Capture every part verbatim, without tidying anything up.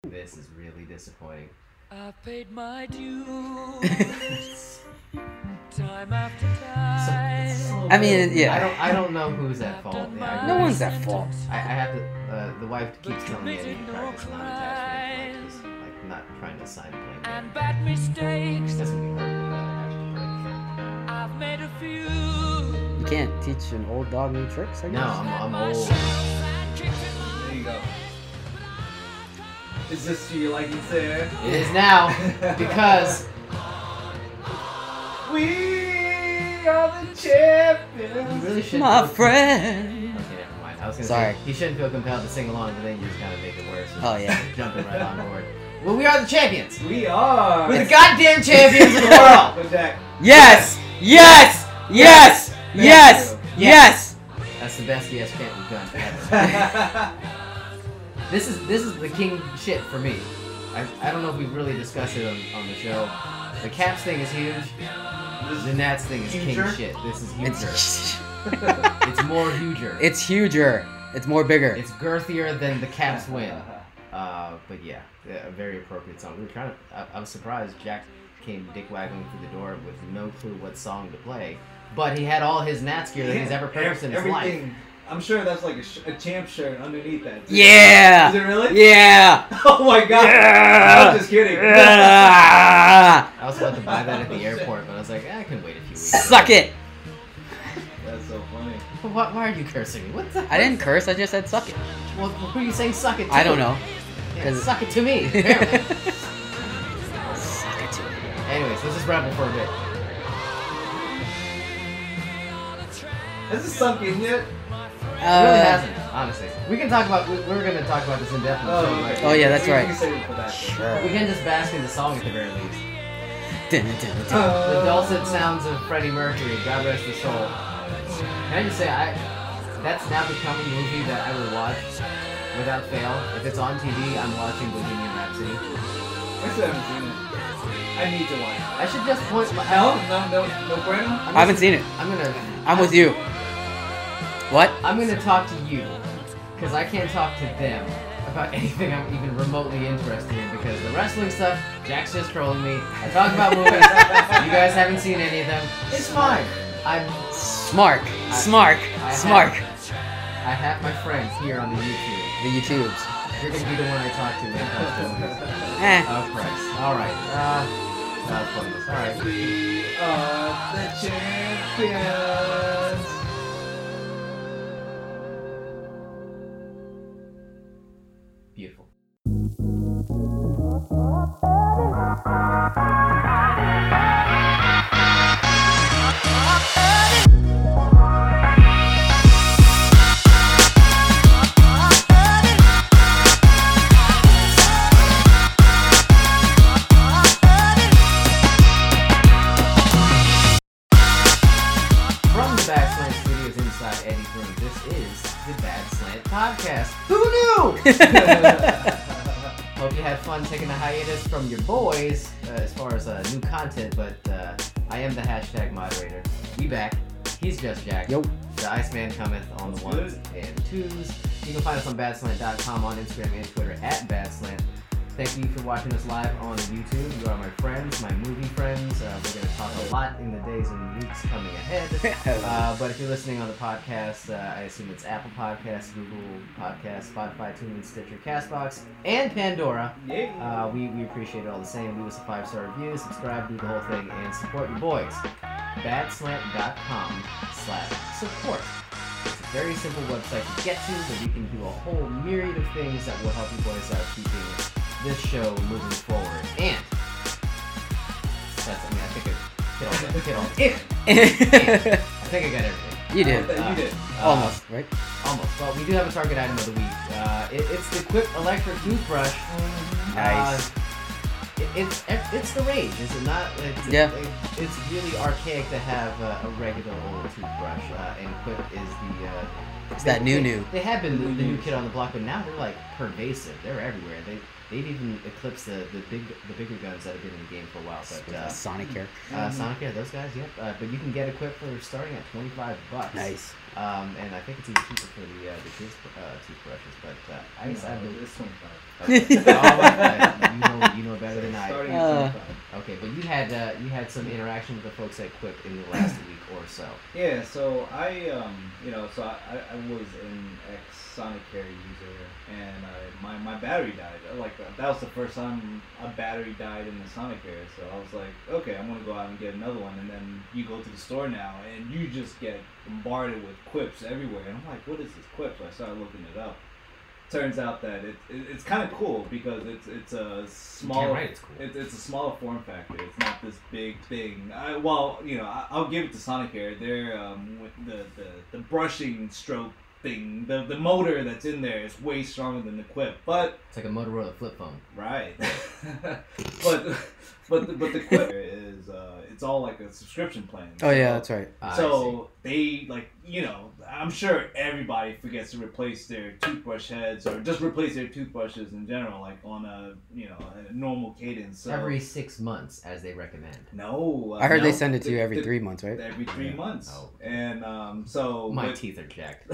This is really disappointing. I paid my dues time after time. I mean, yeah. I don't. I don't know who's at fault. I No really- one's at fault. I, I have to. Uh, the wife keeps telling me I need to practice non-attachment, like, just, like not trying to sign blame. And bad mistakes, Doesn't be hurt with that I've made a few. You can't teach an old dog new tricks, I No, guess. I'm, I'm old. There you go. Is this your liking, sir? It is now because We are the champions. you really should. My friend. Okay, never mind. I was gonna Sorry. say he shouldn't feel compelled to sing along, but then you just kind of make it worse. and Oh, yeah. Jumping right on board. Well, we are the champions. We are. We're the goddamn champions of the world. But Jack, Yes! Yes! Yes! Yes! you. Yes! That's the best yes chant we've done ever. This is this is the king shit for me. I, I don't know if we've really discussed it on, on the show. The Caps thing is huge. The Nats thing is king Huger? shit. This is huger. It's It's more huger. it's huger. It's more bigger. It's girthier than the Caps win. Uh, but yeah, yeah, a very appropriate song. We were trying to. I, I was surprised Jack came dick waggling through the door with no clue what song to play, but he had all his Nats gear that he's ever purchased in his life. Everything. I'm sure that's like a, sh- a champ shirt underneath that. too. Yeah! Is it really? Yeah! Oh my god. Yeah! I was just kidding. Ah! I was about to buy that at the airport, but I was like, eh, I can wait a few weeks. Suck it! That's so funny. But why, why are you cursing me? What the? I didn't curse, I just said suck it. Well, who are you saying suck it to? I don't know. Yeah, 'Cause- suck it to me. Apparently. Suck it to me. Anyways, let's just ramble for a bit. Has this sunk in yet? It really Uh, hasn't, honestly. We can talk about. We, we're going to talk about this in depth. on the show, right? Oh, yeah, that's We- right. We can save it for that. Sure. We can just bask in the song at the very least. Dun, dun, dun. The dulcet sounds of Freddie Mercury, God rest his soul. Can I just say, I that's now become a movie that I would watch without fail. If it's on T V, I'm watching Bohemian Rhapsody. I still haven't seen it. I need to watch it. I should just point my No, no, no, no bueno? I haven't seen it. I'm gonna. I'm with you. What? I'm gonna talk to you, because I can't talk to them about anything I'm even remotely interested in, because the wrestling stuff, Jack's just trolling me. I talk about movies, you guys haven't seen any of them. It's fine. I'm, Smark. I- Smark. I Smark. have, I have my friends here on the YouTube. The YouTubes. You're gonna be the one I talk to when it comes to movies. Eh. Oh Christ. Alright. Uh, that's pointless. Alright. We are the champions. Beautiful. From the Bad Slant Studios inside Eddie's room, this is the Bad Slant Podcast. Who knew? Hope you had fun taking a hiatus from your boys uh, as far as uh, new content, but uh, I am the hashtag moderator. We back. He's just Jack. Yo. The Iceman cometh on the ones and twos. You can find us on badslant dot com, on Instagram and Twitter at badslant. Thank you for watching us live on YouTube. You are my friends, my movie friends. Uh, we're going to talk a lot in the days and weeks coming ahead. Uh, but if you're listening on the podcast, uh, I assume it's Apple Podcasts, Google Podcasts, Spotify, TuneIn, Stitcher, CastBox, and Pandora. Yeah. Uh, we, we appreciate it all the same. Leave us a five-star review, subscribe, do the whole thing, and support your boys. badslant dot com slash support. It's a very simple website to get to where you can do a whole myriad of things that will help you boys out keeping this show moving forward. And that's, I mean, I think I hit all the, hit all the, and I think I got everything. You did. You did. Uh, Almost, right? Almost. Well, we do have a target item of the week. Uh, it, it's the Quip electric toothbrush. Nice. Uh, it, it's it's the rage, is it not? It's, Yeah. It, it's really archaic to have uh, a regular old toothbrush, uh, and Quip is the uh, It's that new new. They have been the, the new kid on the block, but now they're like pervasive. They're everywhere. They they've even eclipsed the, the big the bigger guns that have been in the game for a while. But uh, Sonic here. uh, Sonic, yeah, those guys, yep. Uh, but you can get equipped for starting at twenty five bucks. Nice. Um, and I think it's even cheaper for the uh, the kids uh, toothbrushes. But uh, I guess I've been. It's twenty-five. Okay. Oh, okay. You know you know better than I. Starting Uh, at twenty-five. Okay, but you had uh, you had some interaction with the folks at Quip in the last week or so. Yeah, so I, um, you know, so I, I was an ex Sonic Care user, and uh, my my battery died. Like that was the first time a battery died in the Sonic Care. So I was like, okay, I'm gonna go out and get another one. And then you go to the store now, and you just get bombarded with Quips everywhere. And I'm like, what is this Quip? So I started looking it up. Turns out that it, it it's kind of cool because it's it's a smaller right, it's cool. it, it's a smaller form factor. It's not this big thing. I, well, you know, I, I'll give it to Sonic Air. They're um, with the, the the brushing stroke thing. The the motor that's in there is way stronger than the Quip. But It's like a Motorola flip phone. right, but but the, but the Quip is uh, it's all like a subscription plan. Oh yeah, So- that's right. Ah, I so they like you know I'm sure everybody forgets to replace their toothbrush heads or just replace their toothbrushes in general, like on a you know a normal cadence. So, every six months, as they recommend. no, uh, I heard no, they send it to the- you every the- three months, right? Every three Yeah. months, Oh. and um, so My but- teeth are jacked.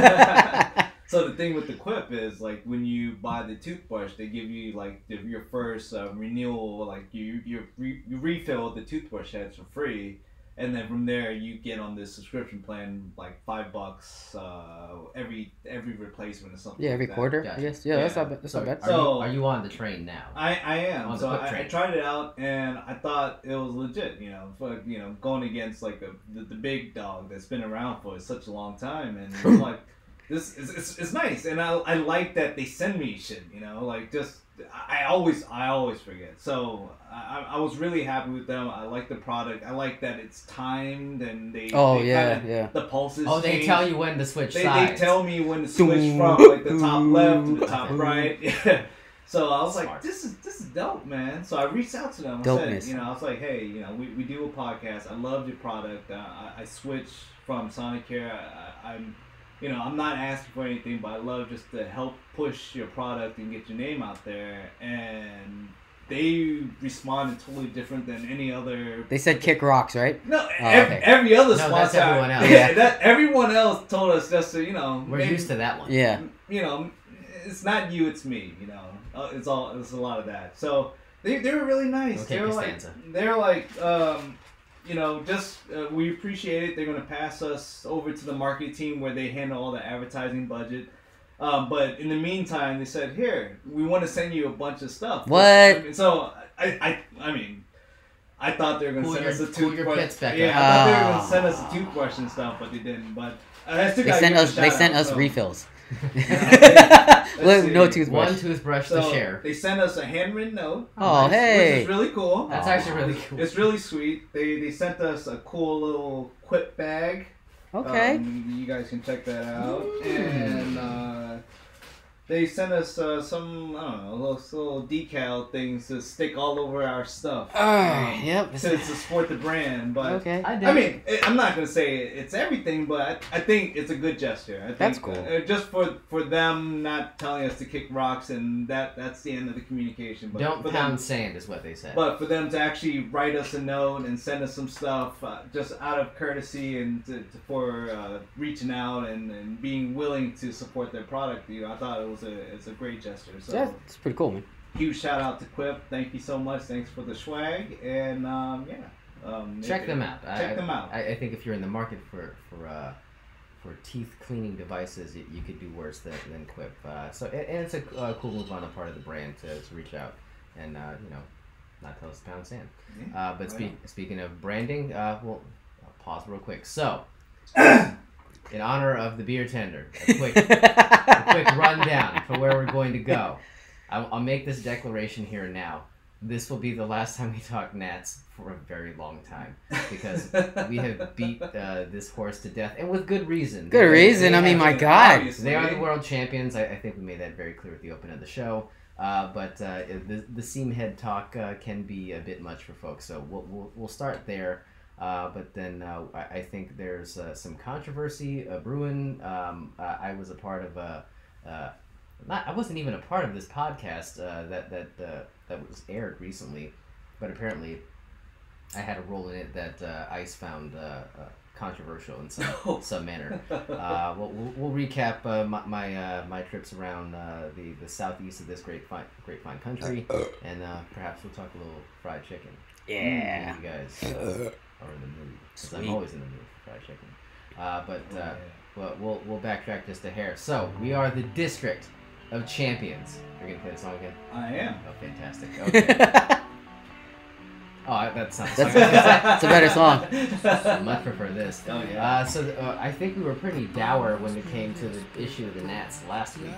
So the thing with the Quip is like when you buy the toothbrush, they give you like the, your first uh, renewal, like you you re, you refill the toothbrush heads for free, and then from there you get on this subscription plan like five bucks uh, every every replacement or something. Yeah, every like that. quarter. Gotcha. I guess. Yeah, that's Yeah. not bad. That's So, not bad. are, So- you, are you on the train now? I, I am. On the So Quip I, I train. tried it out and I thought it was legit. You know, for, you know, going against like the, the the big dog that's been around for such a long time, and it's like this is it's, it's nice, and I I like that they send me shit. You know, like just I always I always forget. So I I was really happy with them. I like the product. I like that it's timed and they Oh they yeah, kinda, yeah. the pulses. Oh, they change. tell you when to switch They, sides. they tell me when to switch from like the top left to the top right. Yeah. So I was Smart. like, this is this is dope, man. So I reached out to them. I Dopeness. said, you know, I was like, hey, you know, we, we do a podcast. I love your product. Uh, I, I switched from Sonic Care. I, I, I'm, you know, I'm not asking for anything, but I love just to help push your product and get your name out there. And they responded totally different than any other. They said kick rocks, right? No, Oh, every, okay. every other No, sponsor. that's everyone else. Yeah, that everyone else told us just to, you know, We're maybe- used to that one. Yeah. you know, it's not you, it's me. You know, Uh, it's all it's a lot of that. So they they were really nice. Okay, They were like Costanza. they're like um, you know, just uh, we appreciate it. They're gonna pass us over to the marketing team where they handle all the advertising budget. Um, but in the meantime, they said, here, we want to send you a bunch of stuff. What? So I I I mean. I thought they were gonna Cool send your- us a cool your toothbrush. pits back yeah, up. I thought they were Ah. gonna send us a toothbrush and stuff, but they didn't. But uh, I still They gotta sent give them us. a They shout sent out, us so. refills. Let's no see. toothbrush. One toothbrush So to share. they sent us a handwritten note. Oh, which hey. is really cool. That's Aw. actually really cool. It's really sweet. They they sent us a cool little Quip bag. Okay. Um, you guys can check that out. And uh, they sent us uh, some I don't know little, little decal things to stick all over our stuff. Oh, yep. To, to support the brand, but Okay. I did. I mean, it- I'm not gonna say it's everything, but I, I think it's a good gesture. I think, That's cool. uh, just for for them not telling us to kick rocks, and that that's the end of the communication. But Don't for pound them, sand is what they said. but for them to actually write us a note and send us some stuff, uh, just out of courtesy and to, to, for uh, reaching out and, and being willing to support their product, you know, I thought it was a it's a great gesture. So Yeah, it's pretty cool, man. huge shout out to Quip. Thank you so much. Thanks for the swag, and um, yeah. Um, Check if- them out. Check I, them out. I, I think if you're in the market for for uh, for teeth cleaning devices, you, you could do worse than, than Quip. Uh, so and, and it's a uh, cool move on the part of the brand to, to reach out and uh, you know not tell us to pound sand. Yeah, Uh, but right speak, on. speaking of branding, uh, well, I'll pause real quick. So, in honor of the beer tender, a quick a quick rundown for where we're going to go. I'll, I'll make this declaration here and now. This will be the last time we talk Nats for a very long time because we have beat uh, this horse to death, and with good reason. Good They- reason. they I mean, have- my God. Obviously. They are the world champions. I, I think we made that very clear at the open of the show. Uh, but uh, the the seam head talk uh, can be a bit much for folks, so we'll we'll, we'll start there. Uh, but then uh, I, I think there's uh, some controversy uh, brewing. Um, uh, I was a part of a, uh, not I wasn't even a part of this podcast uh, that that uh, that was aired recently, but apparently I had a role in it that uh, ICE found uh, uh, controversial in some some manner. Uh, we'll, we'll, we'll recap uh, my my, uh, my trips around uh, the, the southeast of this great fine great fine country, and uh, perhaps we'll talk a little fried chicken. Yeah. You guys uh, are in the mood. 'Cause I'm always in the mood for fried chicken. Uh, but uh, but we'll we'll backtrack just a hair. So we are the District of Champions. You're gonna play the song again? I am. Oh, fantastic. Okay. Oh, that's not. That's, that's a better song. I much prefer this. Oh, yeah. Uh, so uh, I think we were pretty dour when it came to the issue of the Nats last week.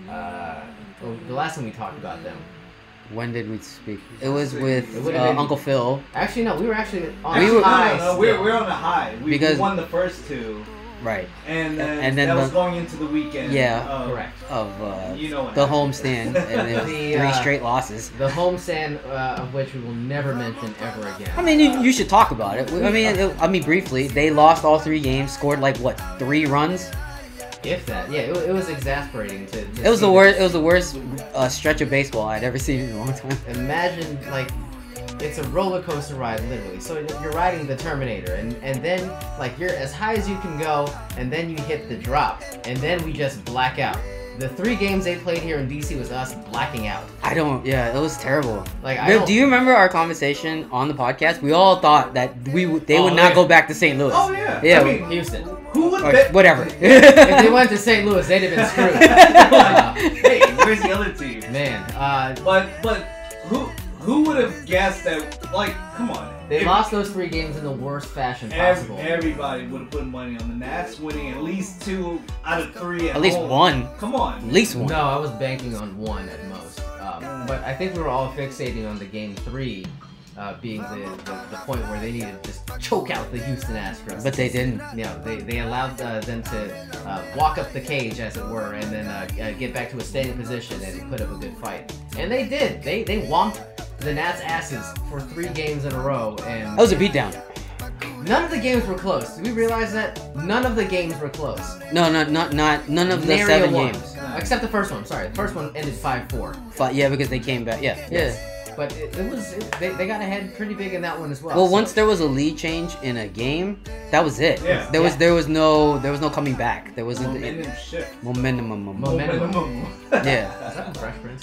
Uh, well, the last time we talked about them. When did we speak? It was with It uh, would've been- Uncle Phil. Actually, no, we were actually on We we were- high. No, no, no, we're, still. we're on the high. We, Because- we won the first two, Right. and then, And then that the- was going into the weekend. Yeah. of- Correct. Of uh, You know what the happened. homestand, and it was The, three uh, straight losses. The homestand uh, of which we will never mention ever again. I mean, you, you should talk about it. I mean, it, I mean, briefly, they lost all three games, scored like what, three runs? If that, yeah, it, it was exasperating to. to It was see the worst. this. It was the worst uh, stretch of baseball I'd ever seen in a long time. Imagine like it's a roller coaster ride, literally. So you're riding the Terminator, and and then like you're as high as you can go, and then you hit the drop, and then we just black out. The three games they played here in D C was us blacking out. I don't. Yeah, it was terrible. Like I Do- don't, Do you remember our conversation on the podcast? We all thought that we would, they Oh, would not yeah. go back to Saint Louis. Oh yeah. Yeah, I mean, Houston. who would Or bet? whatever. If they went to Saint Louis, they'd have been screwed. Uh, Hey, where's the other team? man, uh, But but who who would have guessed that? Like, come on. they If- lost those three games in the worst fashion Ev- possible. everybody would have put money on the Nats winning at least two out of three. At, At least home. one. Come on. At least one. No, I was banking on one at most. Um, but I think we were all fixating on the game three uh, being the, the, the point where they needed to just choke out the Houston Astros. But they didn't. You know, they, they allowed uh, them to uh, walk up the cage, as it were, and then uh, uh, get back to a standing position and put up a good fight. And they did. They they whomped the Nats' asses for three games in a row. And That was a beatdown. none of the games were close. Did we realize that? None of the games were close. No, no, not not none of the Nary a seven one. games. Except the first one. Sorry, the first one ended five four. But yeah, because they came back. Yeah, Yes. yeah. But it, it was it, they, they got ahead pretty big in that one as well. Well, so- once there was a lead change in a game, that was it. Yeah. There was Yeah. there was no there was no coming back. There wasn't Momentum shift. momentum. momentum. Momentum. Yeah. Is that from Fresh Prince?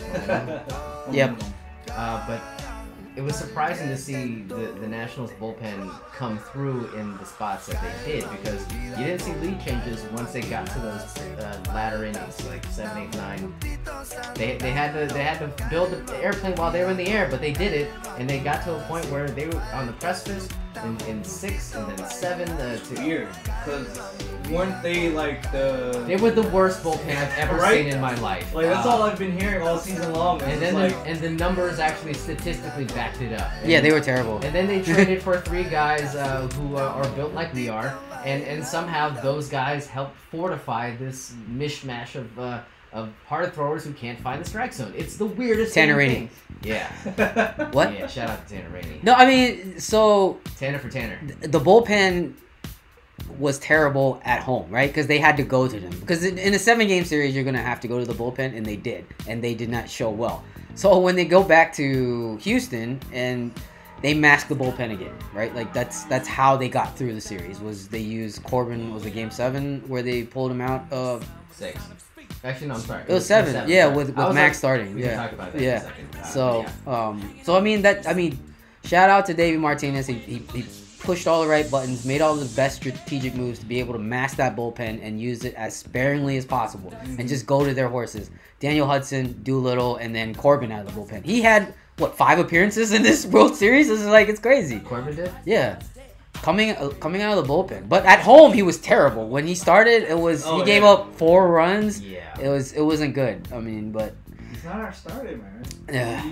Yep. Uh, but it was surprising to see the, the Nationals bullpen come through in the spots that they did, because you didn't see lead changes once they got to those uh, latter innings, like seven, eight, nine. They, they had to they had to build the airplane while they were in the air, but they did it, and they got to a point where they were on the precipice in, in six and then seven uh, to Weird, because weren't they like the? They were the worst bullpen I've ever Right? seen in my life. Like that's Uh, all I've been hearing all season long. And It's then like, the, and the numbers actually statistically backed it up. Yeah, And- they were terrible. And then they traded for three guys uh, who uh, are built like we are, and and somehow those guys helped fortify this mishmash of uh, of hard throwers who can't find the strike zone. It's the weirdest Tanner damn Rainey. thing. Yeah. What? Yeah. Shout out to Tanner Rainey. No, I mean, so Tanner for Tanner. the bullpen was terrible at home, right? Because they had to go to them. Because in, in a seven-game series, you're gonna have to go to the bullpen, and they did, and they did not show well. So when they go back to Houston and they masked the bullpen again, right? Like that's that's how they got through the series. Was they used Corbin? Was it Game Seven where they pulled him out? Uh, Six. Actually, no, I'm sorry. It was seven, yeah, sorry. with, I with was Max like- starting, We yeah, can talk about that yeah. in a second. Uh, So, yeah. um, so I mean that, I mean, shout out to Davey Martinez. He, he, he pushed all the right buttons, made all the best strategic moves to be able to mask that bullpen and use it as sparingly as possible, and just go to their horses. Daniel Hudson, Doolittle, and then Corbin out of the bullpen. He had what five appearances in this World Series? This is like it's crazy. Corbin did? Yeah. Coming uh, coming out of the bullpen, but at home he was terrible. When he started, it was Oh, he gave yeah. up four runs. Yeah. It was it wasn't good. I mean, but he's not our starter, man. Yeah. He's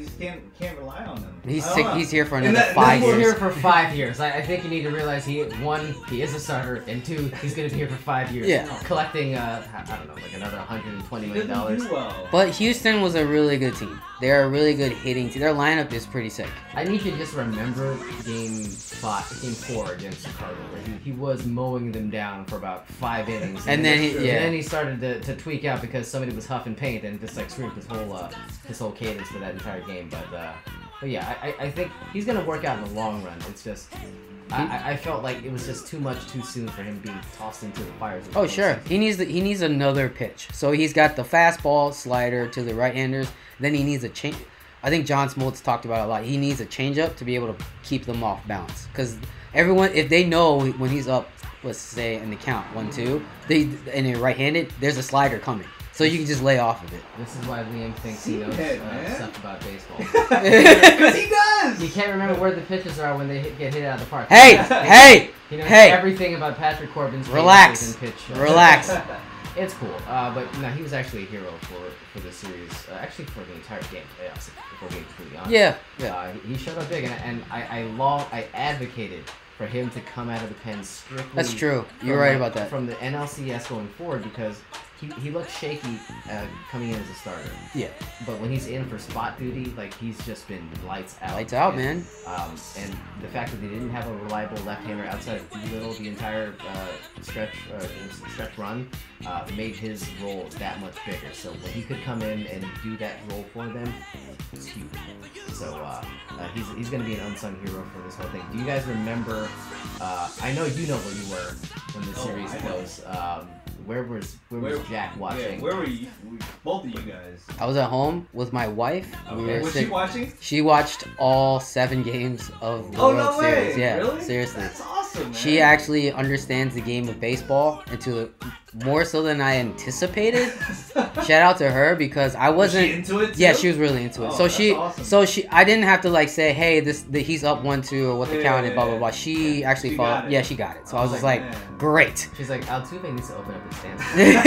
just can't can't rely on them. He's I don't sick. know. He's here for And another that- five He's years. here for five years. I, I think you need to realize he one, he is a starter, and two, he's going to be here for five years. Yeah. Collecting, uh, I don't know, like another one hundred twenty He million doesn't dollars. do well. But Houston was a really good team. They're a really good hitting team. Their lineup is pretty sick. I need you to just remember game five, game four against the Cardinals, where he, he was mowing them down for about five innings, And then he- and yeah. then he started to, to tweak out because somebody was huffing paint and just like screwed his whole uh, his whole cadence for that entire game. But uh, but yeah, I, I I think he's gonna work out in the long run. It's just. I, I- I felt like it was just too much too soon for him being tossed into the fires. of the Oh sure, postseason. he needs the, he needs another pitch. So he's got the fastball slider to the right-handers. Then he needs a change. I think John Smoltz talked about it a lot. He needs a changeup to be able to keep them off balance. Because everyone, if they know when he's up, let's say in the count one two, they and they're right-handed, there's a slider coming. So you can just lay off of it. This is why Liam thinks he knows Seahead, uh, man. stuff about baseball. Because he does. You can't remember where the pitches are when they hit, get hit out of the park. Hey, hey, He knows hey. everything about Patrick Corbin's Relax. faces and pitch. uh, Relax. It's cool, uh, but no, he was actually a hero for for the series. Uh, actually, for the entire game playoffs, if we're being completely honest. Yeah, yeah. Uh, he he showed up big, and, and I I, long, I advocated for him to come out of the pen strictly. That's true. You're from, right like, about that. From the N L C S going forward, because he, he looked shaky uh, coming in as a starter. Yeah. But when he's in for spot duty, like he's just been lights out. Lights out, And, man. Um, and the fact that they didn't have a reliable left-hander outside of Doolittle the entire uh, stretch uh, stretch run uh, made his role that much bigger. So when he could come in and do that role for them, it's huge. So uh, uh, he's he's gonna be an unsung hero for this whole thing. Do you guys remember? Uh, I know you know where you were when the Oh, series I know. goes. Um, where was where, was Where- Jack watching? Yeah, where were you? We- Both of you guys. I was at home with my wife. We Okay. were Was she sit- watching? She watched all seven games of the Oh World no way! Series. Yeah, Really? seriously. That's awesome, man. She actually understands the game of baseball into more so than I anticipated. Shout out to her because I Was wasn't. she into it? Too? Yeah, she was really into it. Oh, so that's she, awesome. so she, I didn't have to like say, hey, this, the, he's up one two or what the Yeah, count yeah, is, blah blah yeah. blah. She actually She followed. got it. Yeah, she got it. So I was Oh, just like, man. great. She's like, Altuve needs to open up his stance.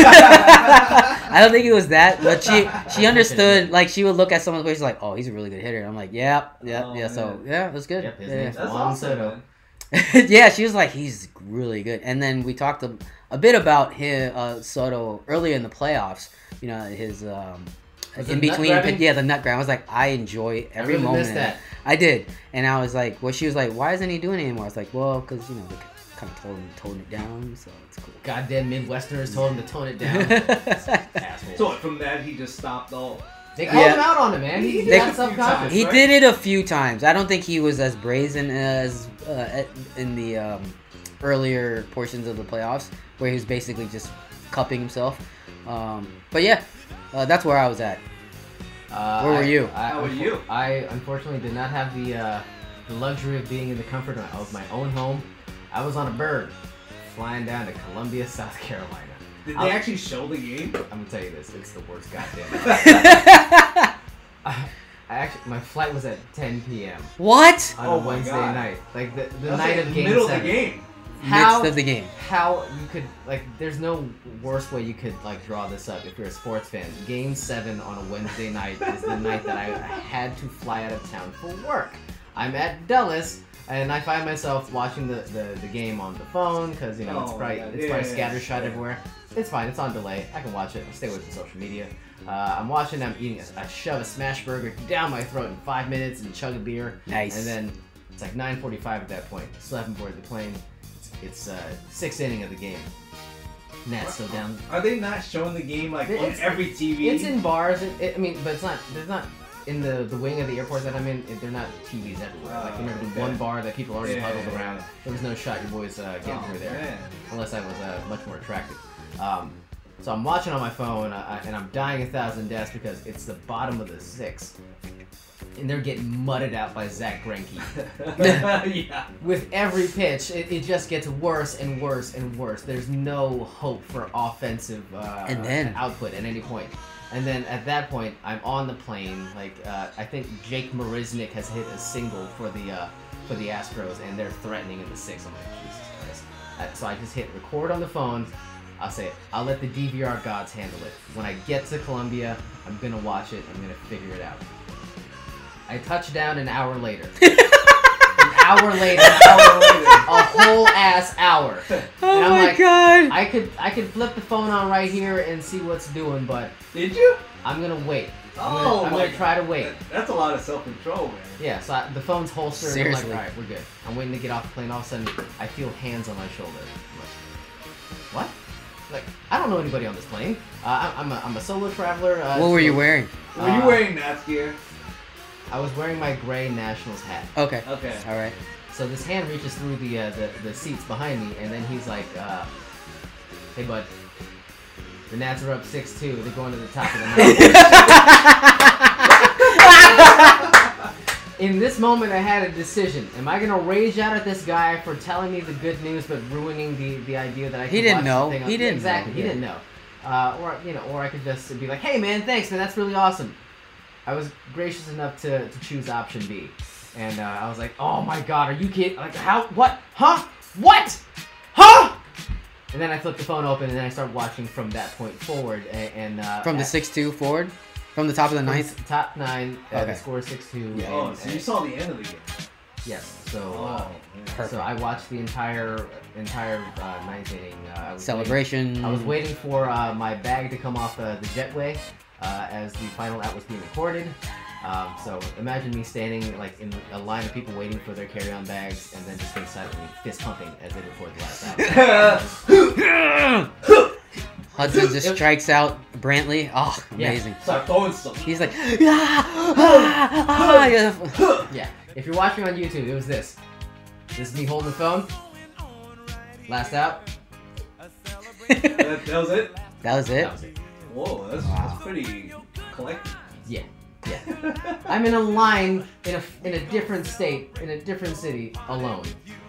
I don't think it was that, but she she understood. Like she would look at someone's place, she's like, oh, he's a really good hitter. And I'm like, yeah, yeah, Oh, yeah. So man. yeah, it was good. Yep, his Yeah. name's- That's Juan awesome, Soto. man. Yeah, she was like, he's really good. And then we talked a, a bit about him, uh, Soto earlier in the playoffs. You know, his um, Was in it nut between, grabbing? yeah, the nut grab. I was like, I enjoy I every really moment. missed of it. that. I did, and I was like, well, she was like, why isn't he doing it anymore? I was like, well, because you know they kind of told him tone it down, so it's cool. Goddamn Midwesterners told him to tone it down. Assholes. So what, from that he just stopped all. They called Yeah. him out on it, man. He, He he did got a few self-conscious. times. He right? did it a few times. I don't think he was as brazen as uh, in the um, earlier portions of the playoffs, where he was basically just cupping himself. Um, but yeah, uh, that's where I was at. Uh, Where were I- you? I, How were unfo- you? I unfortunately did not have the uh, the luxury of being in the comfort of my own home. I was on a bird, flying down to Columbia, South Carolina. Did I'll- they actually show the game? I'm gonna tell you this: it's the worst goddamn. I, I actually, my flight was at ten p.m. What? on Oh a my Wednesday God. night, like the, the That's night like of the game middle seven. of the game. How- Midst of the game. How you could like? There's no worse way you could like draw this up if you're a sports fan. Game seven on a Wednesday night is the night that I, I had to fly out of town for work. I'm at Dulles, and I find myself watching the, the, the game on the phone because you know it's Oh, probably yeah, it's yeah, probably yeah, scattershot yeah. everywhere. It's fine. It's on delay. I can watch it. I'll stay away from social media. Uh, I'm watching. I'm eating. A, I shove a smash burger down my throat in five minutes and chug a beer. Nice. And then it's like nine forty-five at that point. Still haven't boarded the plane. It's uh, sixth inning of the game. Nats still down. Are they not showing the game like on It's- every T V? It's in bars. It, it, I mean, but it's not. There's not in the the wing of the airport that I'm in. It, they're not T Vs everywhere. Like you remember the okay. one bar that people already Yeah, huddled yeah, around. yeah. There was no shot your boys uh, getting Oh, through there, man. unless I was uh, much more attractive. Um, so I'm watching on my phone, uh, and I'm dying a thousand deaths because it's the bottom of the sixth, and they're getting mudded out by Zach Greinke. Yeah. With every pitch, it, it just gets worse and worse and worse. There's no hope for offensive uh, And then- output at any point. And then at that point, I'm on the plane. Like uh, I think Jake Marisnik has hit a single for the uh, for the Astros, and they're threatening in the sixth. I'm like, Jesus Christ! Uh, so I just hit record on the phone. I'll say it. I'll let the D V R gods handle it. When I get to Columbia, I'm gonna watch it. I'm gonna figure it out. I touched down an hour later. An hour later, an hour later, a whole ass hour. And Oh I'm my like, god. I could I could flip the phone on right here and see what's doing, but Did you? I'm gonna wait. I'm Oh gonna, I'm my gonna try to wait. That- That's a lot of self-control, man. Yeah, so I, the phone's holstered. And I'm Seriously. like, all right, we're good. I'm waiting to get off the plane. All of a sudden, I feel hands on my shoulder. I'm like, what? Like, I don't know anybody on this plane. Uh, I, I'm a I'm a solo traveler. Uh, What were so- you wearing? Were you Uh, wearing Nats gear? I was wearing my gray Nationals hat. Okay. Okay. All right. So this hand reaches through the uh, the, the seats behind me, and then he's like, uh, "Hey, bud, the Nats are up six two. They're going to the top of the ninth." In this moment, I had a decision. Am I gonna rage out at this guy for telling me the good news but ruining the, the idea that I could He didn't watch know. the thing on- He didn't exactly. know, He yeah. didn't know. Uh, or you know, or I could just be like, "Hey, man, thanks, man. That's really awesome." I was gracious enough to, to choose option B. And uh, I was like, oh my god, are you kidding? Like, how? What? Huh? What? Huh? And then I flipped the phone open, and then I started watching from that point forward. And, and uh, From the at- six two forward? From the top of the from ninth? top nine, uh, Okay. the score is six two. Yeah. Oh, so you saw the end of the game. Yes. So, Oh, uh, man. Perfect. so I watched the entire entire uh, ninth inning. Uh, I was Celebration. Waiting, I was waiting for uh, my bag to come off uh, the jetway uh, as the final out was being recorded. Um, so imagine me standing like in a line of people waiting for their carry-on bags, and then just being silently fist pumping as they record the last out. Hudson just strikes out Brantley. Oh, Yeah. amazing. Start throwing stuff. He's like, ah, ah, ah, yeah. Yeah. If you're watching on YouTube, it was this. This is me holding the phone. Last out. that, that was it? That was it. That was it. Whoa, that's, Wow. that's pretty collective. Yeah. Yeah. I'm in a line in a in a different state, in a different city, alone.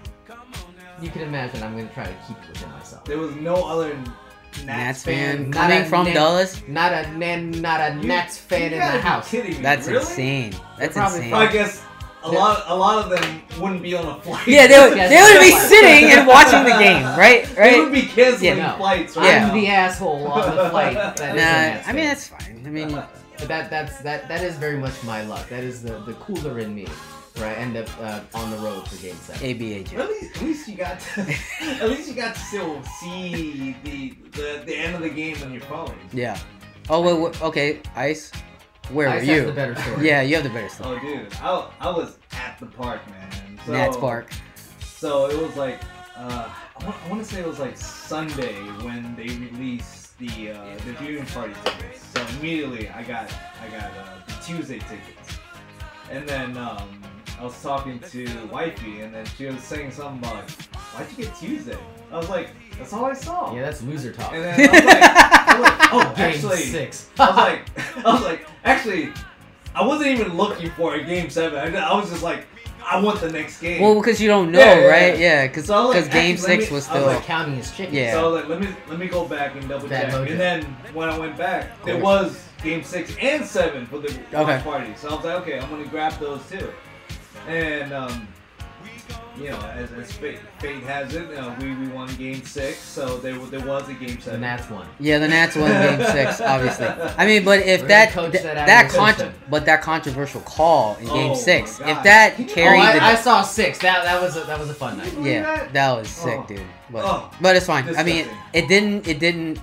You can imagine I'm gonna try to keep it within myself. There was no other Nats, Nats fan. fan not coming a from Nan- Dulles. Not a nan, not a You- Nats fan you in gotta the be house. kidding me. That's really? insane. That's probably insane. I guess a lot, a lot of them wouldn't be on a flight. Yeah, they would, Yes, they would be yes. sitting and watching the game, right? They would Right? be canceling Yeah, no. flights right I'm now. the asshole on the flight. That is a Nah, Nats I mean fan. that's fine. I mean, But that that's that that is very much my luck. That is the the cooler in me, where I end up uh, on the road for game seven. A B A J. At least, at least you got to, at least you got to still see the, the the end of the game on your phone. Yeah. Oh well. wh- Okay, Ice. Where Ice were has you? the better story. Yeah, you have the better stuff. Oh, dude, I, I was at the park, man. So, Nats Park. So it was like, uh, I want, I want to say it was like Sunday when they released the uh, the viewing party tickets. So immediately I got I got uh, the Tuesday tickets, and then um, I was talking to wifey, and then she was saying something about like, why'd you get Tuesday? I was like, that's all I saw. Yeah, that's loser talk. And then I was like, I was like oh, Game actually, six. I was like, I was like, actually, I wasn't even looking for a game seven. I, I was just like, I want the next game. Well, because you don't know, Yeah, yeah, right? yeah. Yeah, because So I was like, game actually, let six me- was I was still. like counting his chickens. Yeah. So I was like, let me let me go back and double Bad check. mojo. And then when I went back, there course. was game six and seven for the Okay. watch party. So I was like, okay, I'm gonna grab those too. And um, you know, as, as fate, fate has it, uh, we, we won game six, so there wa- there was a game The seven. Nats won. Yeah, the Nats won game six, obviously. I mean, but if We're that gonna coach th- that out that, of your contra- system. but that controversial call in game Oh, six, my if God. that Can you- Oh, carried I, the I saw six. That that was a, that was a fun night. Believe yeah, that? that was sick, Oh. dude. But Oh. but it's fine. I mean, Disgusting. it didn't it didn't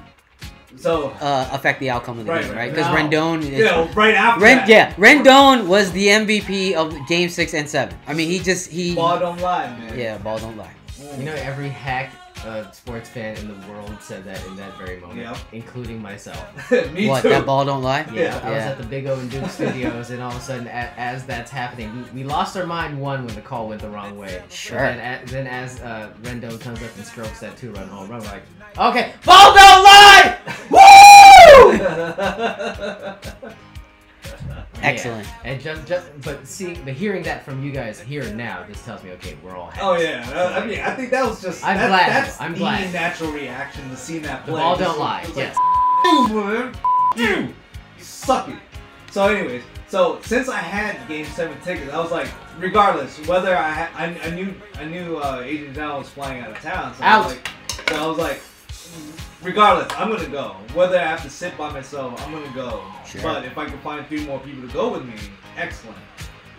So uh, affect the outcome of the Right, game, right. right? Because No. Rendon, is, you know, right after Ren, that, yeah, Rendon was the M V P of game six and seven. I mean, he just he ball don't lie, man. yeah, ball don't lie. You know, every hack uh, sports fan in the world said that in that very moment, Yep. including myself. Me what too. that ball don't lie? Yeah, Yeah. I was Yeah. at the Big O and Duke studios, and all of a sudden, a, as that's happening, we, we lost our mind one when the call went the wrong way. Sure. And then, a, then as uh, Rendon comes up and strokes that two-run home run, we're like, okay, ball don't lie! Woo! Excellent. Yeah. And just, just, but seeing, but hearing that from you guys here and now just tells me, okay, we're all happy. Oh yeah, Uh, I mean, I think that was just I'm that, glad. that's I'm the glad. natural reaction to seeing that The play. ball Just- don't lie. it was Yes. Like, you, man. You. Suck it. So, anyways, so since I had Game Seven tickets, I was like, regardless whether I had, I, I knew I knew uh, Agent John was flying out of town, so I Out. was like, so I was like, regardless, I'm gonna go. Whether I have to sit by myself, I'm gonna go. Sure. But if I can find three more people to go with me, excellent.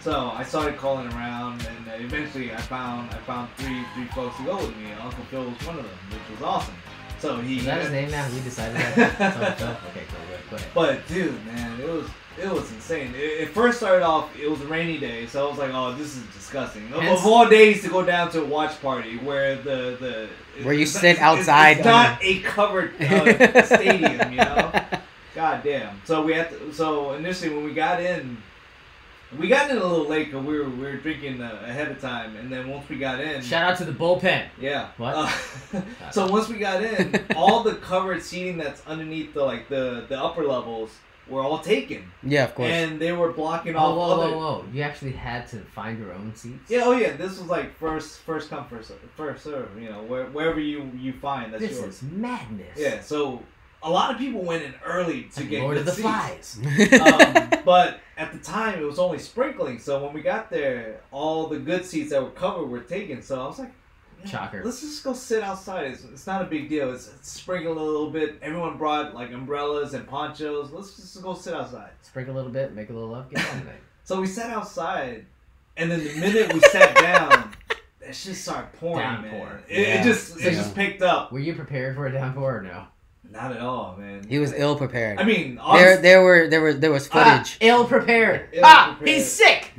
So I started calling around, and uh, eventually I found I found three three folks to go with me. Uncle Phil was one of them, which was awesome. So he Is that his name now? We decided that. Uncle Phil? Okay, cool. Go ahead. But dude, man, it was it was insane. It, it first started off. It was a rainy day, so I was like, "Oh, this is disgusting." Of, Hence- of all days to go down to a watch party where the the Where you it's sit not- it's- outside It's, on not a covered uh, stadium, you know. God damn. So we had to, so initially when we got in, we got in a little late because we were we were drinking uh, ahead of time, and then once we got in, Shout out to the bullpen. yeah. What? Uh, so once we got in, all the covered seating that's underneath the like the the upper levels were all taken, Yeah, of course. and they were blocking Oh, off whoa, other. whoa, whoa! You actually had to find your own seats. Yeah, oh yeah. This was like first first come first serve, first serve. You know, where, wherever you you find that's This yours. is madness. Yeah. So a lot of people went in early to Like get Lord good of the seats. Flies. um, but at the time it was only sprinkling, so when we got there, all the good seats that were covered were taken. So I was like, "Yeah, Shocker. let's just go sit outside. It's, it's not a big deal. It's, it's sprinkling a little bit. Everyone brought like umbrellas and ponchos. Let's just go sit outside." Sprinkle a little bit, make a little love, get on with it. So we sat outside, and then the minute we sat down, that shit started pouring, Downpour. man. It, Yeah. it just it Yeah. just picked up. Were you prepared for a downpour or no? Not at all, man. He was ill prepared. I mean, there, honest- there were, there were, there was footage. Ah, ill prepared. Ill ah, prepared. he's sick.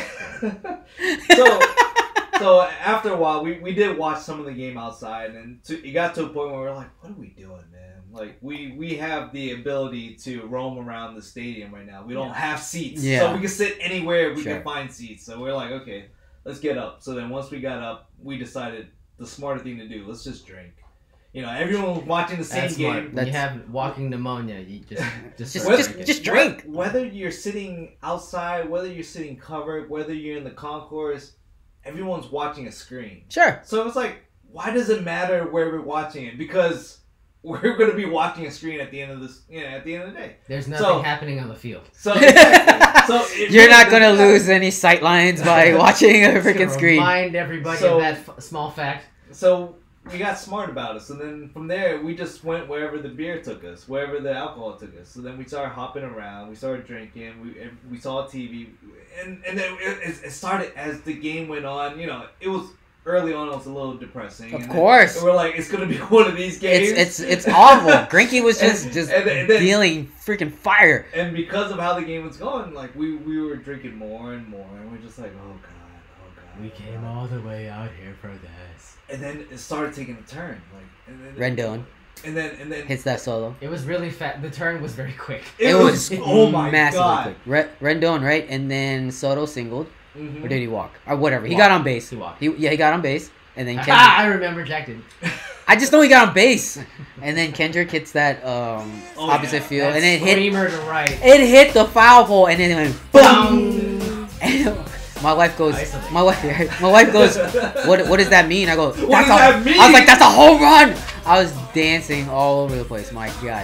so so after a while, we, we did watch some of the game outside, and to, it got to a point where we were like, "What are we doing, man? Like, we we have the ability to roam around the stadium right now. We don't Yeah. have seats, Yeah. so we can sit anywhere. We Sure. can find seats. So we're like, okay, let's get up. So then once we got up, we decided the smarter thing to do. Let's just drink. You know, everyone was watching the same That's game. smart. When you That's- have walking pneumonia, you just just, Just- start just- drinking. just drink. Whe- Whether you're sitting outside, whether you're sitting covered, whether you're in the concourse, everyone's watching a screen. Sure. So it's like, why does it matter where we're watching it? Because we're going to be watching a screen at the end of this. You know, at the end of the day. There's nothing So- happening on the field. So, exactly. so it You're really not gonna doesn't matter. lose any sight lines by watching a Just to freaking screen. Remind everybody So- of that f- small fact. So we got smart about it. So then from there, we just went wherever the beer took us, wherever the alcohol took us. So then we started hopping around. We started drinking. We and we saw T V, and and then it, it started as the game went on. You know, it was early on. It was a little depressing. Of and course. then we're like, it's gonna be one of these games. It's it's it's awful. Grinky was just And- just and then- and then- dealing freaking fire. And because of how the game was going, like we we were drinking more and more, and we're just like, oh god, oh god. We oh came God. all the way out here for this. And then it started taking a turn, like and then Rendon and then and then hits that solo. It was really fat. The turn was very quick. it, It was, was oh my massively god. quick. Re- Rendon, right? And then Soto singled. Mhm. Or did he walk? Or whatever. He Walk. got on base. He walked. He, yeah, he got on base. And then Ah, Kendrick. I remember Jack did. I just know he got on base. And then Kendrick hits that um, Oh, opposite yeah. field. That And it hit screamer to right. it hit the foul pole. And then it went boom. And my wife goes, Isolate. my wife, my wife goes, what, what does that mean? I go, that's What does a, that mean? I was like, that's a home run. I was dancing all over the place. My God,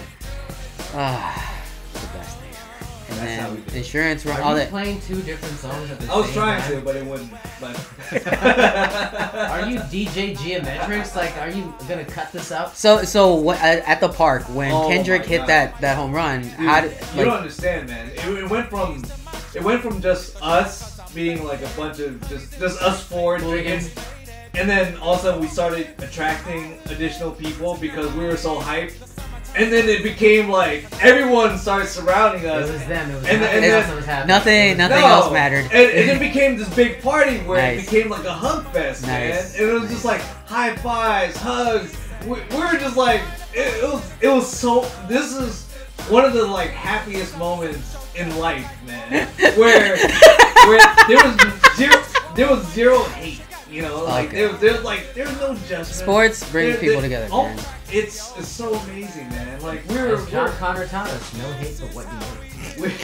ah, the best thing ever. And That's how we then do it. insurance run, Are all you that. playing two different songs at the I was same trying time? to, but it wouldn't. But Are you D J Geometrics? Like, are you gonna cut this out? So, so wh- at at the park when Oh Kendrick my hit God. that, that home run, Dude, how did you don't like, understand, man. It, it went from it went from just us being like a bunch of just just us four drinking, Hooligans. and then all of a sudden we started attracting additional people because we were so hyped, and then it became like everyone started surrounding It us. was them. It was And- nothing and else then- that was happening. nothing- It was nothing them. else mattered. And, and it became this big party where it Nice. became like a hug fest, Nice. man. And it was just like high fives, hugs. We, we were just like, it, it was, it was so. This is one of the like happiest moments in life, man. Where, where there was zero, there was zero hate. You know, like Okay. there, was- there was like there was no judgment. sports brings There- people there- together, oh, man. It's it's so amazing, man. Like we were, As John we're, Connor taught us, no hate but what you make. we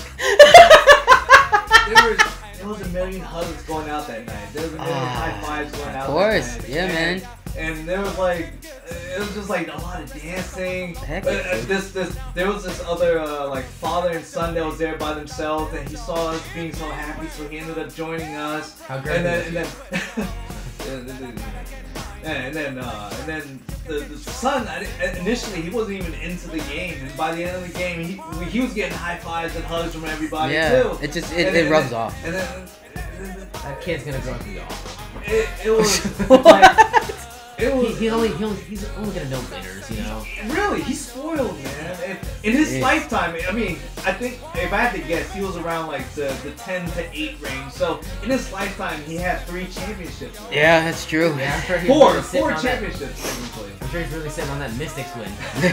there was there was a million hugs going out that night. There was a million Ah, high fives going out. of course. that night. Yeah, and, man. And there was like, it was just like a lot of dancing. Heck Uh, yeah, uh, dude. this this there was this other uh, like father and son that was there by themselves, and he saw us being so happy, so he ended up joining us. How great And then was and then. And then, uh, and then the, the son, I didn't- initially he wasn't even into the game, and by the end of the game, he he was getting high fives and hugs from everybody Yeah, too. it just it, And it then- rubs and off. then, And then, and then That kid's gonna grow up to be awful. it, it was What? like, it He, was he only, he only, he's only gonna know winners, you know. really he's spoiled, man. And in his Yeah. lifetime, I mean, I think if I had to guess, he was around like the the ten to eight range. So in his lifetime, he had three championships. Yeah, that's true. Yeah, I'm sure he's Four, really sitting four on championships technically. That, I'm sure he's really sitting on that Mystics win.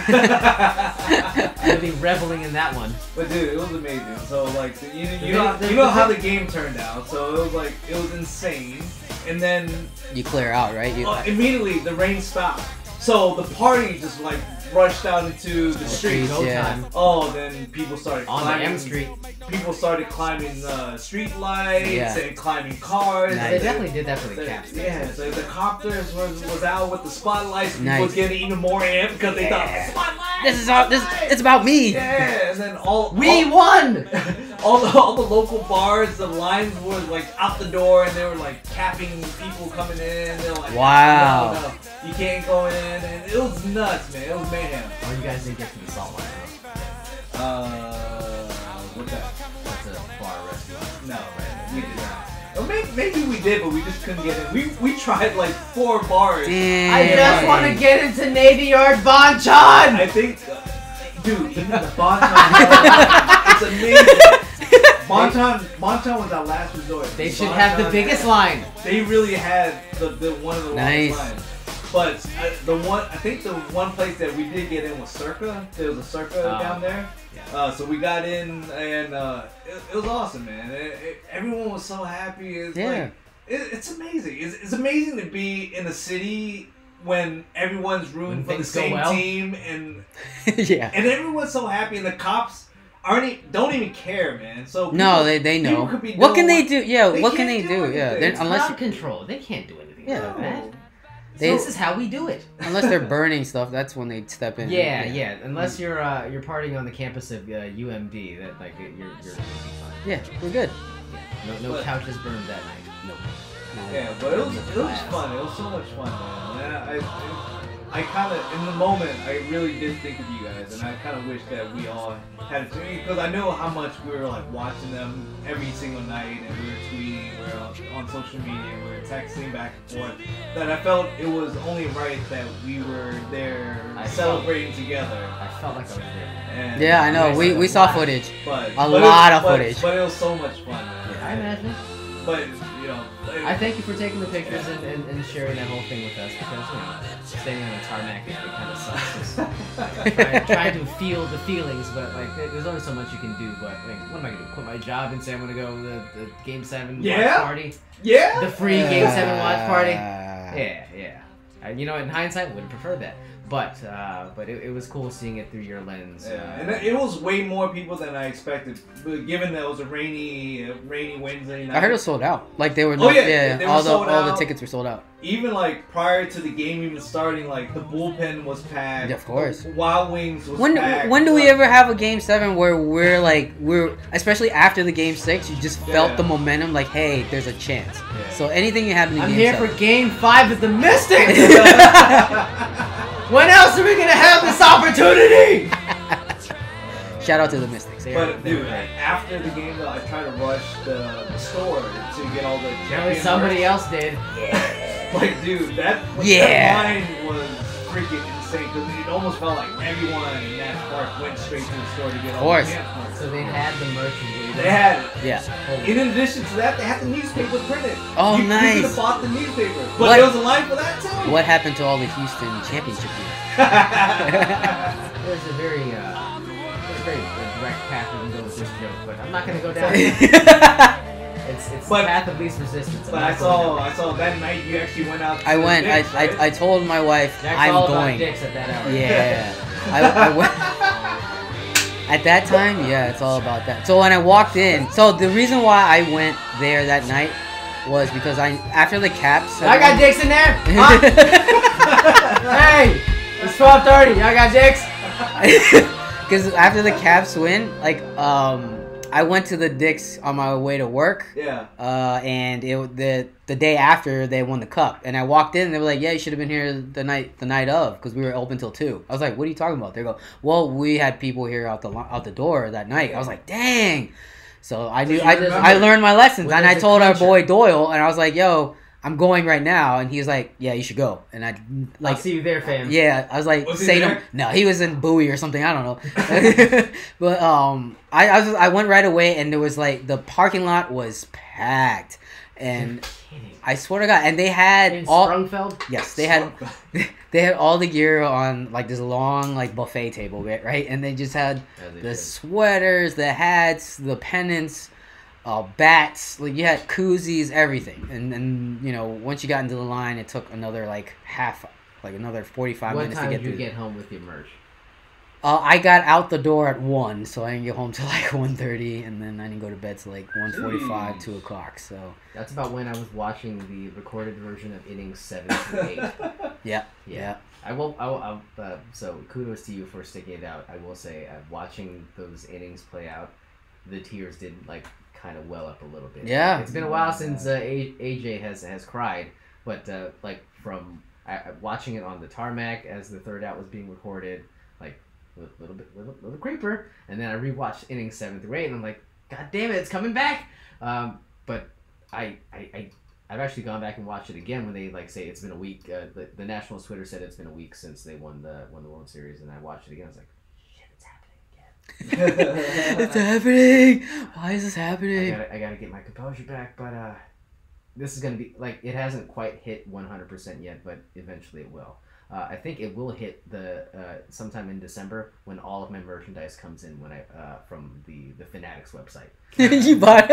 Really reveling in that one. But dude, it was amazing. So like, the- you, The you know, thing- the- you know the how thing- the game turned out. So it was like, it was insane. And then You clear out, right? You, uh, immediately the rain stopped. So the party just like rushed out into the street. streets, Go yeah. time. Oh, then people started On the climbing. M Street. People started climbing uh, street lights Yeah. and climbing cars. Nice. They definitely did that for the The- Caps. Yeah, so the copters was, was out with the spotlights. People Nice. was getting even more amped because they Yeah. thought spotlight. This is all. This spotlight!" it's about me. Yeah, and then all We all, won! all the all the local bars, the lines were like out the door, and they were like capping people coming in. They're like, Wow. no, no, you can't go in, and it was nuts, man. It was mayhem. Oh, you guys didn't get to the salt line, huh? Uh, what's that? That's a bar restaurant. No, man, we did not. Or maybe, maybe we did, but we just couldn't get in. We we tried like four bars. Damn. I just want to get into Navy Yard Bonchon! I think, uh, dude, the Bonton, it's amazing. Bonton, Bonton was our last resort. They should have the Bonton- biggest line. They really had the, the one of the Nice. longest lines. But uh, the one, I think the one place that we did get in was Circa. There was a Circa Oh. down there. Yeah. Uh, so we got in, and uh, it, it was awesome, man. It, it, everyone was so happy. It's Yeah. like, it, it's amazing. It's, it's amazing to be in a city when everyone's When rooting for the things go same well. team, and Yeah. and everyone's so happy, and the cops aren't e- don't even care, man. So No, people- they they people know. could be What can they doing- do? Yeah. They What can can't they do do? Yeah. anything. Then It's unless Crowd you, control. They can't do anything Yeah. about that. They- this is how we do it. unless they're burning stuff, that's when they step in. Yeah, yeah. Unless you're uh, you're partying on the campus of uh, U M D, that like you're you're gonna be fine. Yeah, we're good. No, no But- couches burned that night. No. Yeah, but it was it was fun. It was so much fun, man. And I, I, I kind of in the moment I really did think of you guys, and I kind of wish that we all had it too, because I know how much we were like watching them every single night, and we were tweeting, we were on, on social media, we were texting back and forth. That I felt it was only right that we were there I celebrating together. I felt like I was there. And Yeah, I know. We we saw footage. But, A but it- lot of but- footage. But it was so much fun, man. I imagine. But you know, I thank you for taking the pictures and, and, and sharing that whole thing with us because you know staying on a tarmac it, it kind of sucks. Just trying, trying to feel the feelings, but like there- there's only so much you can do. But like, what am I gonna do? Quit my job and say I'm gonna go to the, the Game Seven Yeah? watch party? yeah. The free Game Seven watch party? Uh, Yeah, yeah. Uh, you know, in hindsight, would have preferred that. But uh, but it, it was cool seeing it through your lens. Yeah, uh, and it was way more people than I expected, but given that it was a rainy, rainy Wednesday night. I heard it was sold out. Like they were. Oh, Not, yeah, yeah. they were all the sold all the out. tickets were sold out. Even like prior to the game even starting, like the bullpen was packed. Yeah, of course. Wild Wings was When packed. when do we like- ever have a game seven where we're like we're especially after the game six, you just felt Yeah. the momentum like, hey, there's a chance. Yeah. So anything you have in the I'm game here seven. for Game Five of the Mystics. When else are we gonna have this opportunity? Shout out to the Mystics. They are- But dude, after the game, though, I tried to rush the, the store to get all the. Apparently champion somebody merch. else did. Like, dude, that Yeah. that line was freaking insane because it almost felt like everyone in that park went straight to the store to get all course. the champ merch. So they had the merch. and They had it. Yeah. Holy- In addition to that, they had the newspaper printed. Oh, you, You could nice. have bought the newspaper, but What- there was a line for that too. What happened to all the Houston championship games? There's a very, uh, there's a very uh, direct path we can go with this joke, but I'm not gonna go down it. It's it's But- the path of least resistance. I'm But not I going saw, down I saw that night you actually went out. To I the went. I, Knicks, right? I I told my wife Jack's I'm all going. about dicks at that hour. Yeah. I, I went. At that time, yeah, it's all about that. So when I walked in, so the reason why I went there that night was because I after the Caps. I got dicks in there. Huh? Hey, it's twelve thirty. Y'all got dicks. Because after the Caps win, like um, I went to the Dicks on my way to work. Yeah. Uh, and it the the day after they won the cup, and I walked in and they were like, "Yeah, you should have been here the night the night of because we were open till two." I was like, "What are you talking about?" They go, "Well, we had people here out the lo- out the door that night." I was like, "Dang!" So I knew you I just remember I learned my lesson, when and I there's a told our clincher. boy Doyle, and I was like, "Yo, I'm going right now," and he was like, "Yeah, you should go." And I Like, like. see you there, fam. Yeah, I was like, Was he say no. there? No, he was in Bowie or something. I don't know. But um, I I, was, I went right away, and there was like the parking lot was packed, and Kidding. I swear to God, and they had In all. Sprungfeld? Yes, they had they had all the gear on like this long like buffet table, right? right? And they just had As they the should. sweaters, the hats, the pennants, uh, bats. Like you had koozies, everything. And then you know once you got into the line, it took another like half, like another forty five What minutes to time get did you through. get home with your merch? Uh, I got out the door at one, so I didn't get home till like one thirty, and then I didn't go to bed till like one forty five, Jeez. two o'clock. So That's about when I was watching the recorded version of innings seven to eight. yeah, Yeah. yeah. I will. I will I'll, uh, so kudos to you for sticking it out. I will say, uh, watching those innings play out, the tears did like kind of well up a little bit. Yeah. It's been a while since uh, a- AJ has has cried, but uh, like from I, I- watching it on the tarmac as the third out was being recorded, like a little bit, little, little creeper, and then I rewatched innings seven through eight, and I'm like, God damn it, it's coming back. Um, but I, I, I I've actually gone back and watched it again when they like say it's been a week. Uh, the, the Nationals Twitter said it's been a week since they won the won the World Series, and I watched it again. I was like, shit, it's happening again. It's happening. Why is this I happening? gotta, I gotta get my composure back, but uh, this is gonna be like it hasn't quite hit one hundred percent yet, but eventually it will. Uh, I think it will hit the uh, sometime in December when all of my merchandise comes in when I uh, from the the Fanatics website. You bought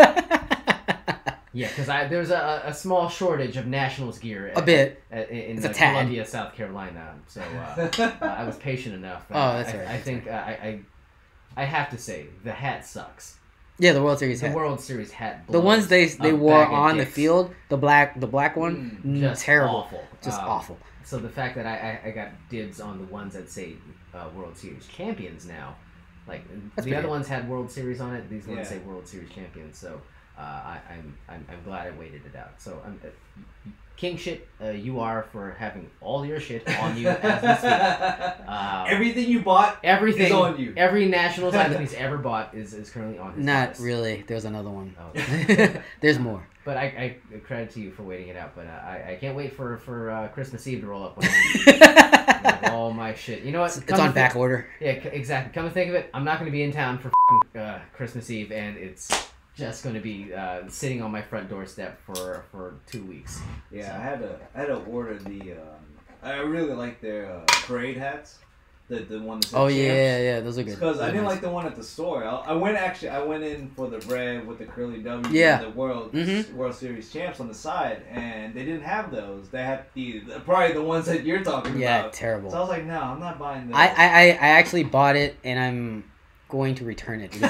Yeah, because I there's a, a small shortage of Nationals gear. a bit. At, in It's a uh, tad. Columbia, South Carolina. So uh, uh, I was patient enough. Uh, Oh, that's I, all right, I that's think uh, I, I I have to say the hat sucks. Yeah, the World Series The hat. World Series hat. The ones they blows they a wore bag of on the dicks. field, the black the black one, mm, Just terrible, awful. just Um, awful. So the fact that I, I, I got dibs on the ones that say uh, World Series champions now, like That's the pretty other good. ones had World Series on it. These ones Yeah. say World Series champions. So uh, I, I'm, I'm I'm glad I waited it out. So I'm. Uh, King shit, uh, you are for having all your shit on you as we speak. Uh, Everything you bought everything is on you. Every Nationals item he's ever bought is, is currently on his Not desk. really. There's another one. Oh. There's more. But I, I credit to you for waiting it out. But uh, I, I can't wait for for uh, Christmas Eve to roll up with all my shit. You know what? It's Come on to back think- order. Yeah, c- exactly. Come to think of it, I'm not going to be in town for f***ing, uh, Christmas Eve, and it's just going to be uh, sitting on my front doorstep for for two weeks. Yeah, So- I had to I had to order the. Um, I really like their uh, parade hats. The the one that said Oh champs. yeah, yeah, those are good. Because Those I are didn't nice. like the one at the store. I, I went actually. I went in for the red with the curly W. Yeah. And the World Mhm. World Series champs on the side, and they didn't have those. They had the probably the ones that you're talking Yeah, about. terrible. So I was like, no, I'm not buying those. I, I, I I actually bought it and I'm going to return it.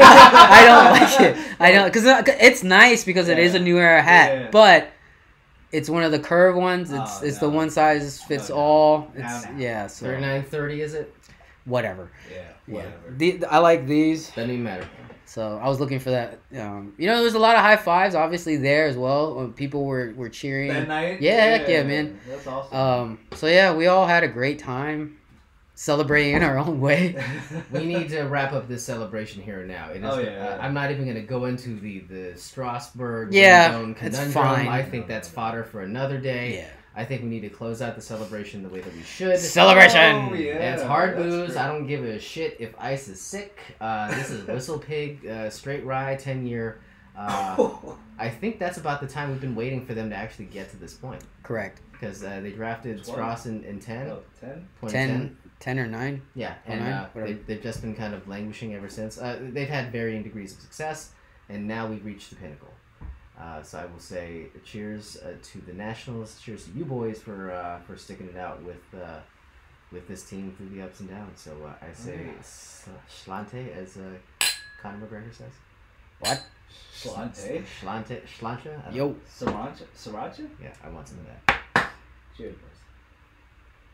I don't like it. I don't because it's nice because it is a new era hat, Yeah. but it's one of the curved ones. It's Oh, it's no. the one size fits No, no. all. No, It's no. yeah. So thirty-nine thirty, is it? whatever. Yeah, Yeah. whatever. The, I like these. Doesn't even matter. So I was looking for that. Um, you know, there was a lot of high fives obviously there as well. When people were were cheering. That night. Yeah, heck yeah, man. That's awesome. Um, so yeah, we all had a great time celebrating in our own way. We need to wrap up this celebration here and now. It is Oh, the- yeah, uh, yeah. I'm not even going to go into the, the Strasbourg Yeah, Rendon it's conundrum. fine. I think that's fodder for another day. Yeah. I think we need to close out the celebration the way that we should. Celebration. Oh, yeah. And it's hard that's booze. great. I don't give a shit if Ice is sick. Uh, this is Whistle Pig uh, Straight Rye ten year. Uh, I think that's about the time we've been waiting for them to actually get to this point. Correct. Because uh, they drafted Twelve. Strauss in, in ten, Oh, ten? twenty ten. ten, ten or nine. Yeah, Or and nine, uh, whatever. they, they've just been kind of languishing ever since. Uh, they've had varying degrees of success, and now we've reached the pinnacle. Uh, so I will say cheers uh, to the Nationals. Cheers to you boys for uh, for sticking it out with uh, with this team through the ups and downs. So uh, I say Oh, yeah. s- Schlante, as uh, Conor McGregor says. What? Schlante? Schlante, Schlancha? I don't- Yo. Sriracha? Sriracha? Yeah, I want some of that. Cheers,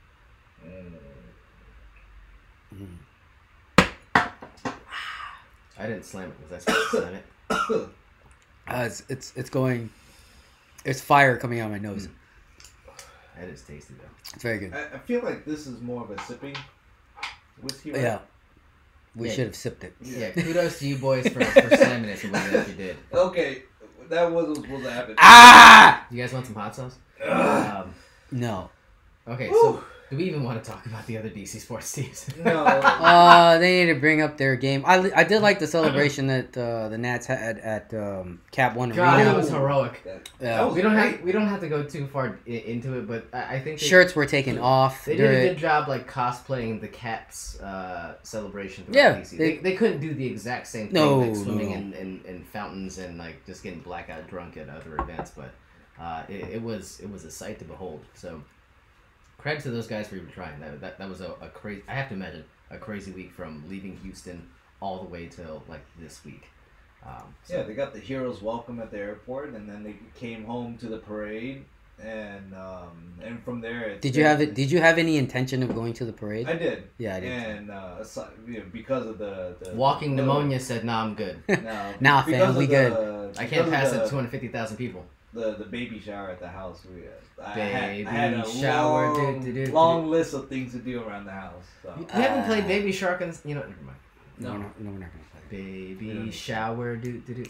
boys. Mm. I didn't slam it. Was I supposed to slam it? Uh, it's, it's it's going. There's fire coming out of my nose. That is tasty though. It's very good. I, I feel like this is more of a sipping whiskey. Right? Yeah. We Yeah. should have sipped it. Yeah, kudos to you boys for, for slamming it the way that you did. Okay, that wasn't supposed to happen. Ah! You guys want some hot sauce? Ugh. Um, No. okay, Woo. so do we even want to talk about the other D C sports teams? No. Uh, they need to bring up their game. I, li- I did like the celebration that uh, the Nats had at um, Cap One God, Arena. that was heroic. That, Yeah. that was We don't great. have we don't have to go too far I- into it, but I, I think they, Shirts were taken off. They did a during- good job, like cosplaying the Cats uh, celebration throughout Yeah, D C. they- They, they couldn't do the exact same thing, No, like swimming no. in, in, in fountains and like just getting blackout drunk at other events, but uh, it, it was it was a sight to behold. So credit to those guys for even trying. That that, that was a, a crazy. I have to imagine a crazy week from leaving Houston all the way till like this week. Um, so Yeah, they got the heroes welcome at the airport, and then they came home to the parade, and um, and from there. It's Did you been- have it? Did you have any intention of going to the parade? I did. Yeah, I did. And uh, aside, you know, because of the, the walking the- pneumonia said, "Nah, I'm good. No, Nah, because fam, of we the- good. I because can't of pass the, up two hundred fifty thousand people." the the baby shower at the house. We uh, I, Baby had, I had a shower, long, do, do, do, long do. list of things to do around the house. So. We haven't played Uh, Baby Shark and you know. Never mind. No, No. no, no, we're not gonna play. Baby Yeah. shower, do do do.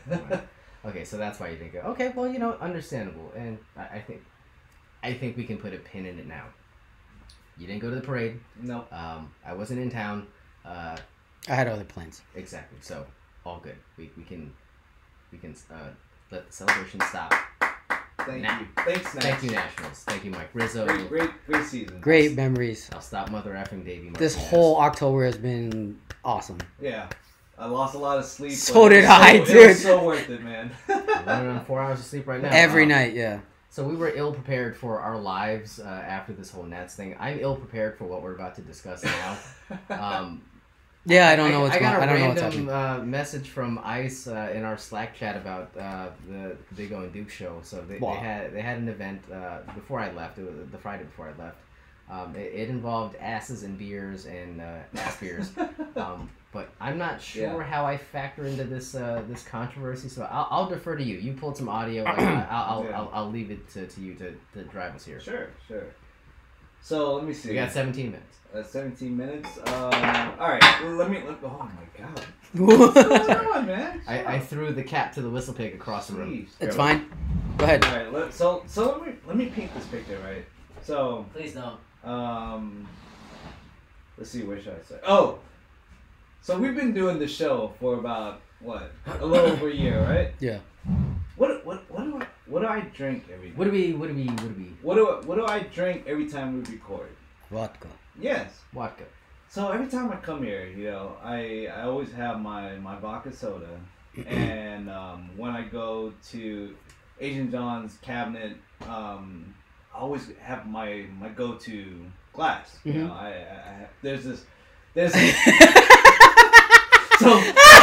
Okay, so that's why you think. Okay, well, you know, understandable, and I, I think, I think we can put a pin in it now. You didn't go to the parade. No. Um, I wasn't in town. Uh, I had other plans. exactly. So all good. We we can, we can uh, let the celebration stop. Thank Nah. you. Thanks, Nash. Thank you, Nationals. Thank you, Mike Rizzo. Great, great, great season. Great memories. I'll stop mother effing Davey. This Martinez. whole October has been awesome. Yeah. I lost a lot of sleep. So but it did was I, It dude. was so worth it, man. I'm running on four hours of sleep right now. Every Um, night, yeah. So we were ill prepared for our lives uh, after this whole Nets thing. I'm ill prepared for what we're about to discuss now. Um, Yeah, I don't know what's I going got on. a I don't know what's random happening. uh, message from Ice uh, in our Slack chat about uh, the Big O and Duke show. So they, Wow. they had they had an event uh, before I left. It was the Friday before I left. Um, it, it involved asses and beers and uh, ass beers. Um, but I'm not sure Yeah. how I factor into this uh, this controversy. So I'll, I'll defer to you. You pulled some audio. I, I'll, I'll, Yeah. I'll, I'll leave it to, to you to, to drive us here. Sure, sure. So let me see. We got seventeen minutes. Uh, seventeen minutes. Um, all right. Well, let me. Let, oh my god. What's going on, man? I, I threw the cat to the whistle pig across the room. Jeez. It's fine. Go ahead. All right. Let, so so let me let me paint this picture, right? So Please don't. um, let's see. Where should I say? Oh, so we've been doing the show for about what a little over a year, right? Yeah. What what what do I what do I drink every? What do we? What do we? What do we? What do I, what do I drink every time we record? Vodka. Yes. Vodka. So every time I come here, you know, I, I always have my, my vodka soda, and um, when I go to Asian John's cabinet, um, I always have my, my go to glass. You Mhm. know, I, I, I there's this there's so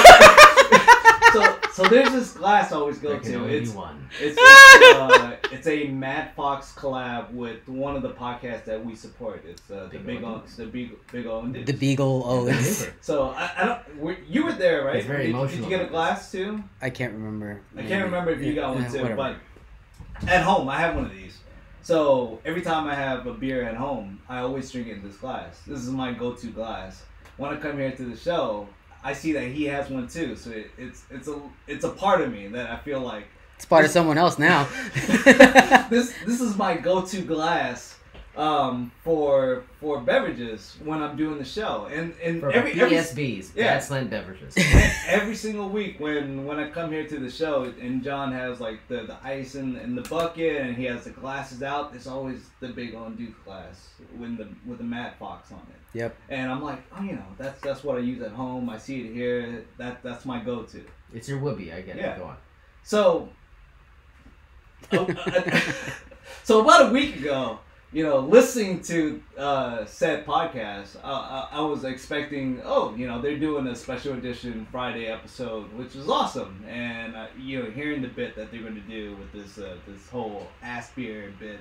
so so there's this glass I always go There can to. only It's be one. it's it's, uh, it's a Mad Fox collab with one of the podcasts that we support. It's uh, the Big Big O O, the Big Big O and The Beagle Owens. So I, I don't. Were, you were there, right? It's very did, emotional Did you get a about glass too? I can't remember. I can't remember if you got one Yeah, too, whatever. but at home I have one of these. So every time I have a beer at home, I always drink it in this glass. This is my go-to glass. When I come here to the show, I see that he has one too. So it, it's it's a it's a part of me that I feel like It's part of someone else now. this this is my go-to glass um, for for beverages when I'm doing the show, and and For every every B S Bs, yeah. Bad Slant Beverages. every single week when when I come here to the show and John has like the, the ice in, in the bucket and he has the glasses out, there's always the Big on Duke glass with the with the Mad Fox on it. Yep. And I'm like, oh, you know, that's that's what I use at home. I see it here. That that's my go-to. It's your whoopee, I get Yeah. it. Go on. So, oh, uh, so about a week ago, you know, listening to uh, said podcast, uh, I, I was expecting, oh, you know, they're doing a special edition Friday episode, which is awesome, and uh, you know, hearing the bit that they're going to do with this uh, this whole ass beer bit,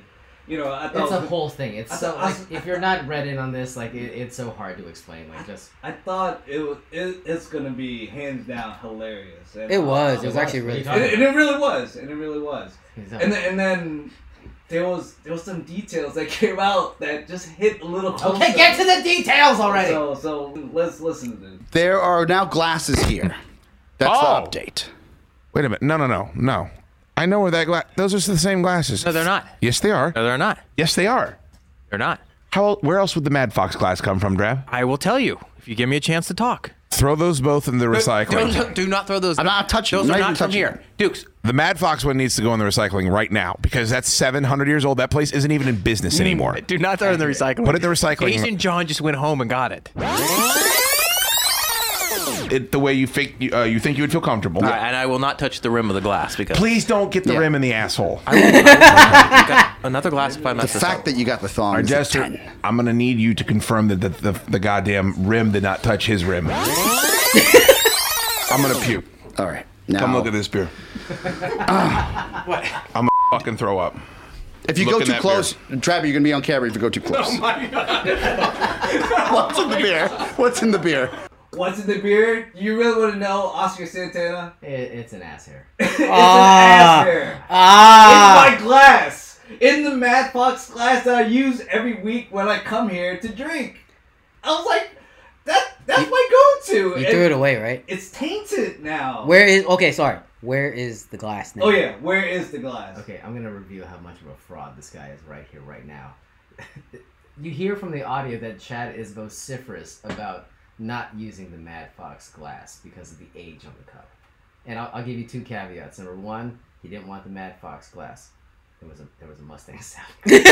you know, I thought It's a was- whole thing. It's I so thought- I like was- if you're not read in on this, like it, it's so hard to explain. Like just I thought it was it, it's gonna be hands down hilarious. And, It was. uh, It was was. actually really What are and, you funny. and it really was, and it really was. uh, And then, and then there was there was some details that came out that just hit a little closer. okay, get to the details already. So so let's listen to this. There are now glasses here. That's Oh. the update. Wait a minute. No, no, no, no. I know where that glass. Those are the same glasses. No, they're not. Yes, they are. No, they're not. Yes, they are. They're not. How? Where else would the Mad Fox glass come from, Drab? I will tell you if you give me a chance to talk. Throw those both in the recycling. Don't- do not throw those. I'm not touching Those them. are I'm not not from even here. touching Dukes. The Mad Fox one needs to go in the recycling right now because that's seven hundred years old. That place isn't even in business anymore. Do not throw it in the recycling. Put it in the recycling. Agent John just went home and got it. It the way you think you, uh, you think you would feel comfortable. All right, and I will not touch the rim of the glass because Please don't get the Yeah. rim in the asshole. I will, I will, you got another glass if I mess The this fact up. that you got the thong Our is a jester, ten. I'm gonna need you to confirm that the, the, the goddamn rim did not touch his rim. I'm gonna puke. All right. Now, Come look at this beer. What? I'm gonna fucking throw up. if you look go in too that close, Travis, you're going to be on camera if you go too close. Oh my god! What's in the beer? What's in the beer? What's in the beer? You really want to know, Oscar Santana? It, it's an ass hair. It's an Ah. ass hair. Ah! In my glass. In the Mad Fox glass that I use every week when I come here to drink. I was like, that that's my go-to. You And threw it away, right? It's tainted now. Where is? Okay, sorry. Where is the glass now? Oh yeah, where is the glass? Okay, I'm gonna review how much of a fraud this guy is right here, right now. You hear from the audio that Chad is vociferous about not using the Mad Fox glass because of the age on the cup. And I'll, I'll give you two caveats. Number one, he didn't want the Mad Fox glass. There was a there was a Mustang sound.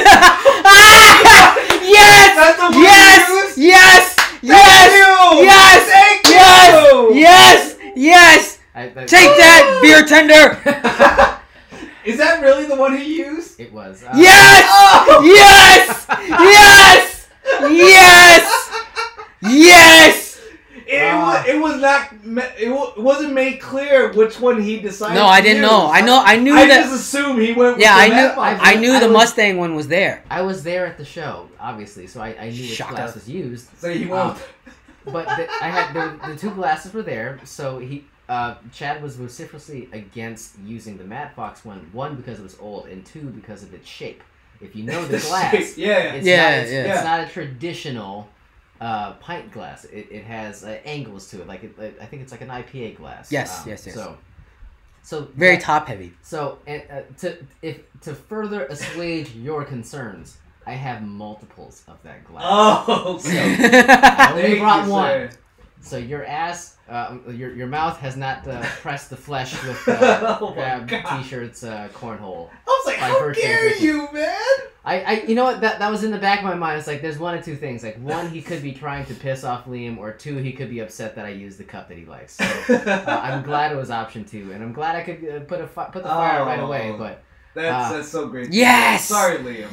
Yes! That's the word Yes! you used? Yes! Thank Yes! you! Yes! Thank Yes! you! Yes! Yes! I, that, Take that, beer tender! Is that really the one he used? It was. Uh, Yes! Oh! Yes! Yes! Yes! Yes! It, Ah. was, it was not. ma- It, wa- it wasn't made clear which one he decided. No, I to didn't use. know. I know. I knew I that. just assumed he went. With Yeah, the I knew. Mad Fox. I knew I the was- Mustang one was there. I was there at the show, obviously, so I, I knew which Shocker. glass was used. So he went. Um, but the, I had the, the two glasses were there, so he uh, Chad was vociferously against using the Mad Fox one. One because it was old, and two because of its shape. If you know the The glass, shape, yeah. it's Yeah, not, it's, yeah. it's Yeah. not a traditional uh, pint glass. It, it has uh, angles to it, like it, like- I think it's like an I P A glass. Yes, Um, yes, yes. So, so Very that- top heavy. So, and, uh, to if to further assuage your concerns, I have multiples of that glass. Oh, So, okay. I only Thank brought you, one. sir. So your ass, uh, your your mouth has not uh, pressed the flesh with uh, Oh my grab God. t-shirts uh, cornhole. I was like, My how first dare impression. you, man? I, I, you know what? That that was in the back of my mind. It's like there's one of two things. Like one, he could be trying to piss off Liam, or two, he could be upset that I used the cup that he likes. So uh, I'm glad it was option two, and I'm glad I could uh, put a fi- put the fire right Oh. away. But That's Uh, that's so great. Yes! Sorry, Liam.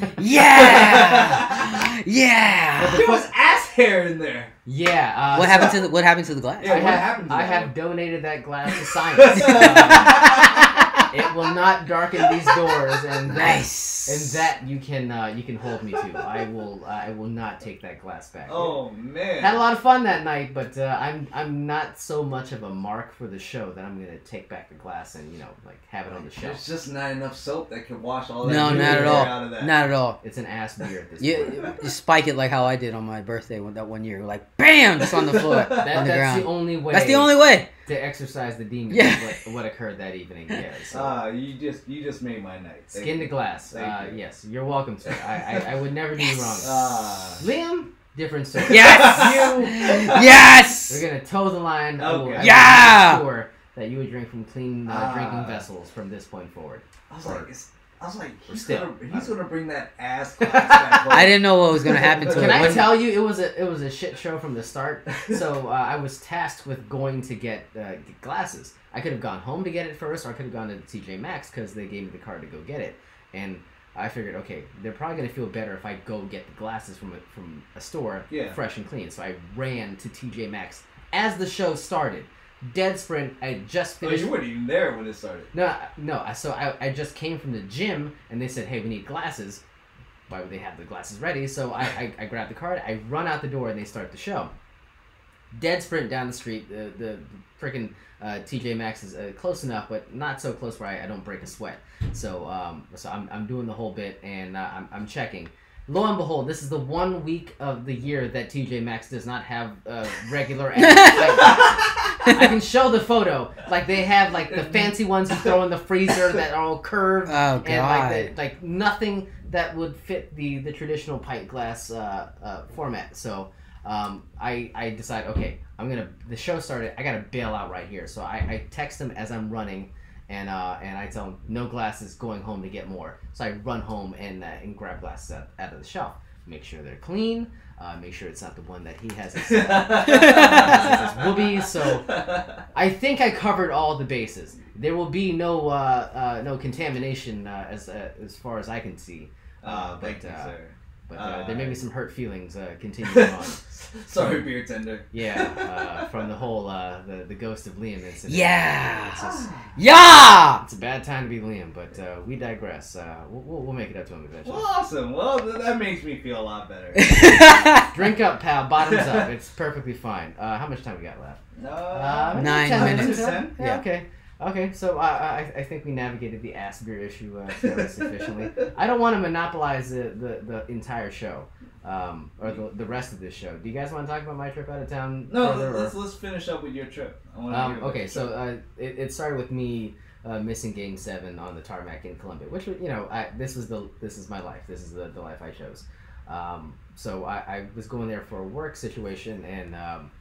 Yeah! Yeah! There was ass hair in there. yeah, uh, What so happened to the What happened to the glass? Yeah, I what have, happened to I that have one? donated that glass to science. Um, it will not darken these doors, and that, Nice. and that you can uh, you can hold me to. I will uh, I will not take that glass back. Oh man. Had a lot of fun that night, but uh, I'm I'm not so much of a mark for the show that I'm gonna take back the glass and you know like have it on the There's shelf. just not enough soap that can wash all that. No, hair not at out all. of that. Not at all. It's an ass beer at this You, point. you spike it like how I did on my birthday one, that one year. Like, bam! Just on the floor. That, on the that's ground. the only way. That's the only way. to exercise the demon. Yeah. What, what occurred that evening. Yeah. So. Ah, you just you just made my night. Thank Skin you. to glass. Thank Uh, you. yes, you're welcome, sir. I, I, I would never do you wrong. Ah. Liam, different story. Yes! You, Yes! we're gonna toe the line. I will, Okay. I will Yeah! make sure that you would drink from clean uh, Ah. drinking vessels from this point forward. I was like, it's, I was like, he's still. gonna he's gonna bring that ass glass back home. I didn't know what was gonna happen to Can it. I When- tell you, it was a it was a shit show from the start. So uh, I was tasked with going to get, uh, get glasses. I could have gone home to get it first, or I could have gone to T J Maxx because they gave me the card to go get it. And I figured, okay, they're probably gonna feel better if I go get the glasses from a, from a store, Yeah. fresh and clean. So I ran to T J Maxx as the show started. Dead sprint. I had just Oh, finished. you weren't even there when it started. No, no. I- So I, I just came from the gym, and they said, "Hey, we need glasses." why would they have the glasses ready? So I, I, I grab the card, I run out the door, and they start the show. Dead sprint down the street. The the freaking uh, T J Maxx is uh, close enough, but not so close where I, I don't break a sweat. So um, so I'm I'm doing the whole bit, and uh, I'm I'm checking. Lo and behold, this is the one week of the year that T J Maxx does not have uh, regular ass eyeglasses. I can show the photo. Like, they have, like, the fancy ones you throw in the freezer that are all curved. Oh, God. And, like, the, like nothing that would fit the, the traditional pint glass uh, uh, format. So um, I, I decide, okay, I'm going to... The show started. I got to bail out right here. So I, I text him as I'm running. And uh, and I tell him, no glasses, going home to get more. So I run home and uh, and grab glasses out, out of the shelf. Make sure they're clean. Uh, make sure it's not the one that he has as, uh, has as whoobies. So I think I covered all the bases. There will be no uh, uh, no contamination uh, as uh, as far as I can see. Uh, Uh, but thank you, uh, sir. but uh, Uh, there may be some hurt feelings uh, continuing on. Sorry, beer tender. Yeah, uh, from the whole uh, the the ghost of Liam incident. Yeah. It's just- Yeah. It's a bad time to be Liam, but uh, we digress. Uh, we'll, we'll we'll make it up to him eventually. Well, awesome. Well, th- that makes me feel a lot better. Drink up, pal. Bottoms up. It's perfectly fine. Uh, how much time we got left? Uh, maybe Nine ten minutes. Yeah, Yeah. Okay. Okay. So uh, I I think we navigated the ass beer issue uh, fairly sufficiently. I don't want to monopolize the, the, the entire show, um, or the, the rest of this show. Do you guys want to talk about my trip out of town? No, further, let's, or- let's finish up with your trip. I wanna Um, hear about okay, your so trip. uh, it, it started with me uh, missing Game Seven on the tarmac in Colombia, which was, you know, I this was the this is my life. This is the, the life I chose. Um, so I, I was going there for a work situation, and um,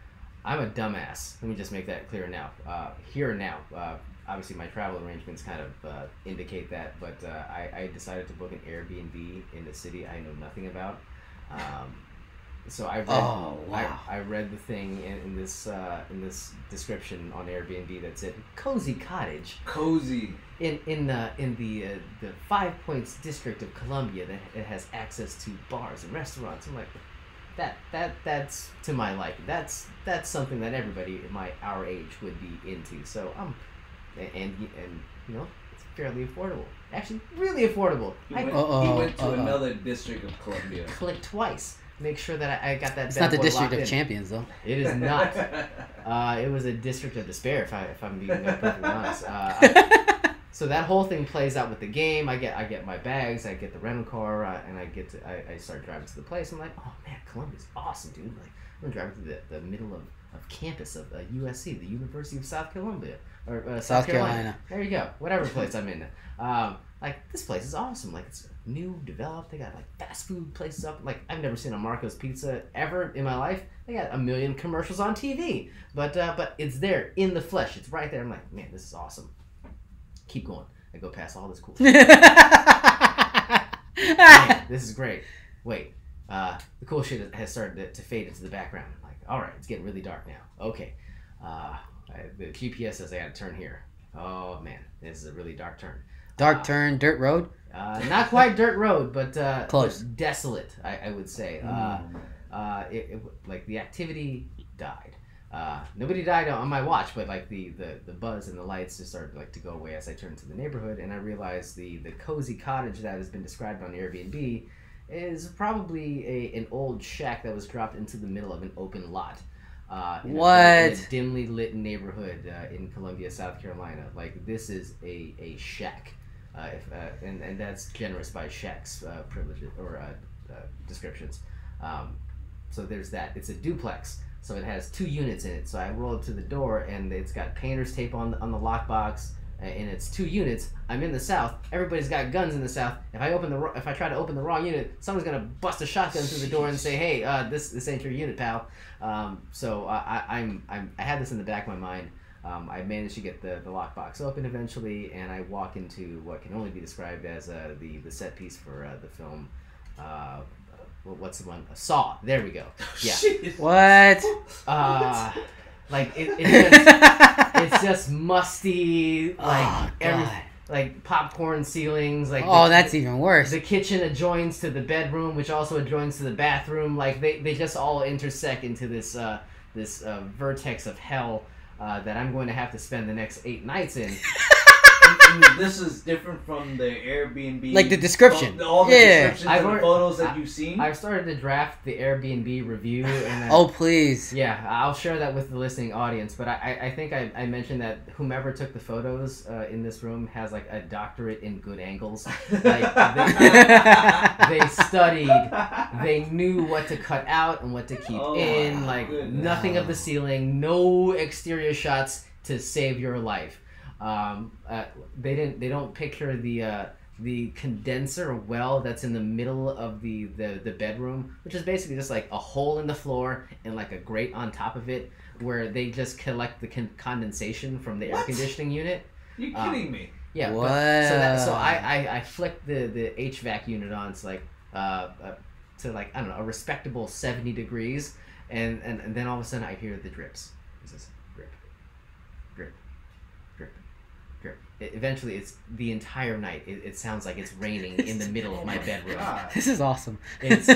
I'm a dumbass. Let me just make that clear now. Uh, here and now. Uh, obviously, my travel arrangements kind of uh, indicate that, but uh, I, I decided to book an Airbnb in the city I know nothing about. Um, So I read, Oh, wow. I, I read the thing in, in this uh, in this description on Airbnb that said cozy cottage Cozy. in in the in the uh, the Five Points district of Colombia that it has access to bars and restaurants. I'm like, that that that's to my liking. That's that's something that everybody in my our age would be into. So um, and and, and you know, it's fairly affordable. Actually, really affordable. He I went, Uh-oh, he went to uh-oh. another district of Colombia. clicked twice. Make sure that I, I got that. It's bad not the boy District locked of in. Champions, though. It is not. Uh, it was a district of despair, if I if I'm being uh, perfectly honest. Uh, I, so that whole thing plays out with the game. I get I get my bags, I get the rental car, uh, and I get to I, I start driving to the place. I'm like, oh man, Columbia's awesome, dude. Like, I'm driving to the, the middle of, of campus of uh, U S C, the University of South Columbia, or uh, South, South Carolina. Carolina. There you go. Whatever place I'm in. Um, like, this place is awesome. Like, it's new, developed. They got like fast food places up. Like, I've never seen a Marco's Pizza ever in my life. They got a million commercials on T V, but uh, but it's there in the flesh. It's right there. I'm like, man, this is awesome. Keep going. I go past all this cool shit. Man, this is great. Wait, uh, the cool shit has started to, to fade into the background. I'm like, all right, it's getting really dark now. Okay, uh, I, the G P S says I got to turn here. Oh man, this is a really dark turn. Dark Uh, turn, dirt road. Uh, not quite dirt road, but uh, Close. but desolate, I, I would say. Uh, uh, it, it, like the activity died. Uh, nobody died on my watch, but like the, the, the buzz and the lights just started like to go away as I turned to the neighborhood, and I realized the, the cozy cottage that has been described on Airbnb is probably a an old shack that was dropped into the middle of an open lot. Uh, in a- What? in a dimly lit neighborhood uh, in Columbia, South Carolina. Like, this is a, a shack. Uh, if, uh, and, and that's generous by Shaq's uh, privileges or uh, uh, descriptions. Um, so there's that. It's a duplex, so it has two units in it. So I roll up to the door, and it's got painter's tape on the, on the lockbox, and it's two units. I'm in the South. Everybody's got guns in the South. If I open the ro- if I try to open the wrong unit, someone's gonna bust a shotgun through the door and say, "Hey, uh, this this ain't your unit, pal." Um, so I, I, I'm I'm I had this in the back of my mind. Um, I managed to get the, the lockbox open eventually, and I walk into what can only be described as uh, the, the set piece for uh, the film. Uh, what's the one? A Saw. There we go. Yeah. What? Uh, like it, it just, it's just musty. Like Oh, every, God. like popcorn ceilings. Like Oh, the, that's even worse. the kitchen adjoins to the bedroom, which also adjoins to the bathroom. Like they, they just all intersect into this uh, this uh, vertex of hell. Uh, that I'm going to have to spend the next eight nights in. in, in this is different from the Airbnb. Like the description. All, all the Yeah. descriptions I've and the already- photos that I- you've seen. I've started to draft the Airbnb review. And Oh, please. yeah, I'll share that with the listening audience. But I, I think I, I mentioned that whomever took the photos uh, in this room has like a doctorate in good angles. Like they, they studied, they knew what to cut out and what to keep Oh, in. my Like goodness. nothing of the ceiling, no exterior shots to save your life. Um, uh, they didn't. They don't picture the uh, the condenser well that's in the middle of the, the, the bedroom, which is basically just like a hole in the floor and like a grate on top of it, where they just collect the con- condensation from the air What? conditioning unit. You're um, kidding me. Yeah. But, so that, so Wow. I, I I flicked the the H V A C unit on to like uh, uh to like I don't know a respectable seventy degrees, and, and and then all of a sudden I hear the drips. It's just drip, drip, drip, drip. It, eventually, it's the entire night. It, it sounds like it's raining in the middle of my bedroom. God. This is awesome. It's-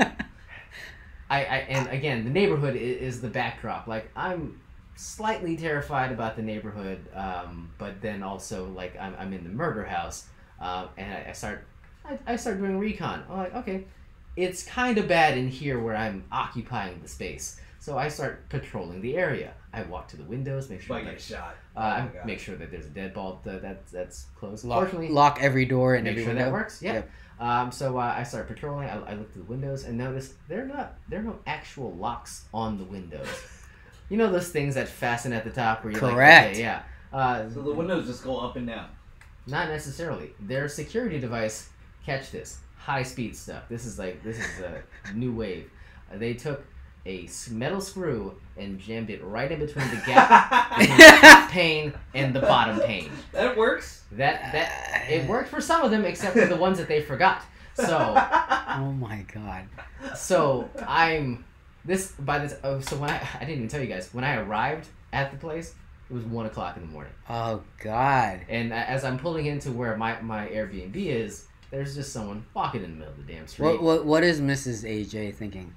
I, I and again, the neighborhood is, is the backdrop. Like I'm slightly terrified about the neighborhood, um, but then also like I'm, I'm in the murder house, uh, and I, I start I, I start doing recon. I'm like, okay, it's kind of bad in here where I'm occupying the space. So I start patrolling the area. I walk to the windows, make sure Might that get shot. uh, Oh my I God. make sure that there's a deadbolt uh, that that's closed. Lock, Fortunately, lock every door and make every sure window. that works. Yeah. Yep. Um, so uh, I start patrolling. I, I look through the windows and notice there are not there are no actual locks on the windows. You know those things that fasten at the top where you're Correct. like, okay, yeah. Uh, So the windows just go up and down. not necessarily. Their security device. Catch this. High speed stuff. This is like this is a new wave. Uh, they took a s- metal screw and jammed it right in between the gap between the top pane and the bottom pane. That works. That that it worked for some of them, except for the ones that they forgot. So Oh my god. so I'm this by this. Oh, so when I I didn't even tell you guys when I arrived at the place, it was one o'clock in the morning, Oh god. and a- as I'm pulling into where my my Airbnb is, there's just someone walking in the middle of the damn street. What what what is Missus A J thinking?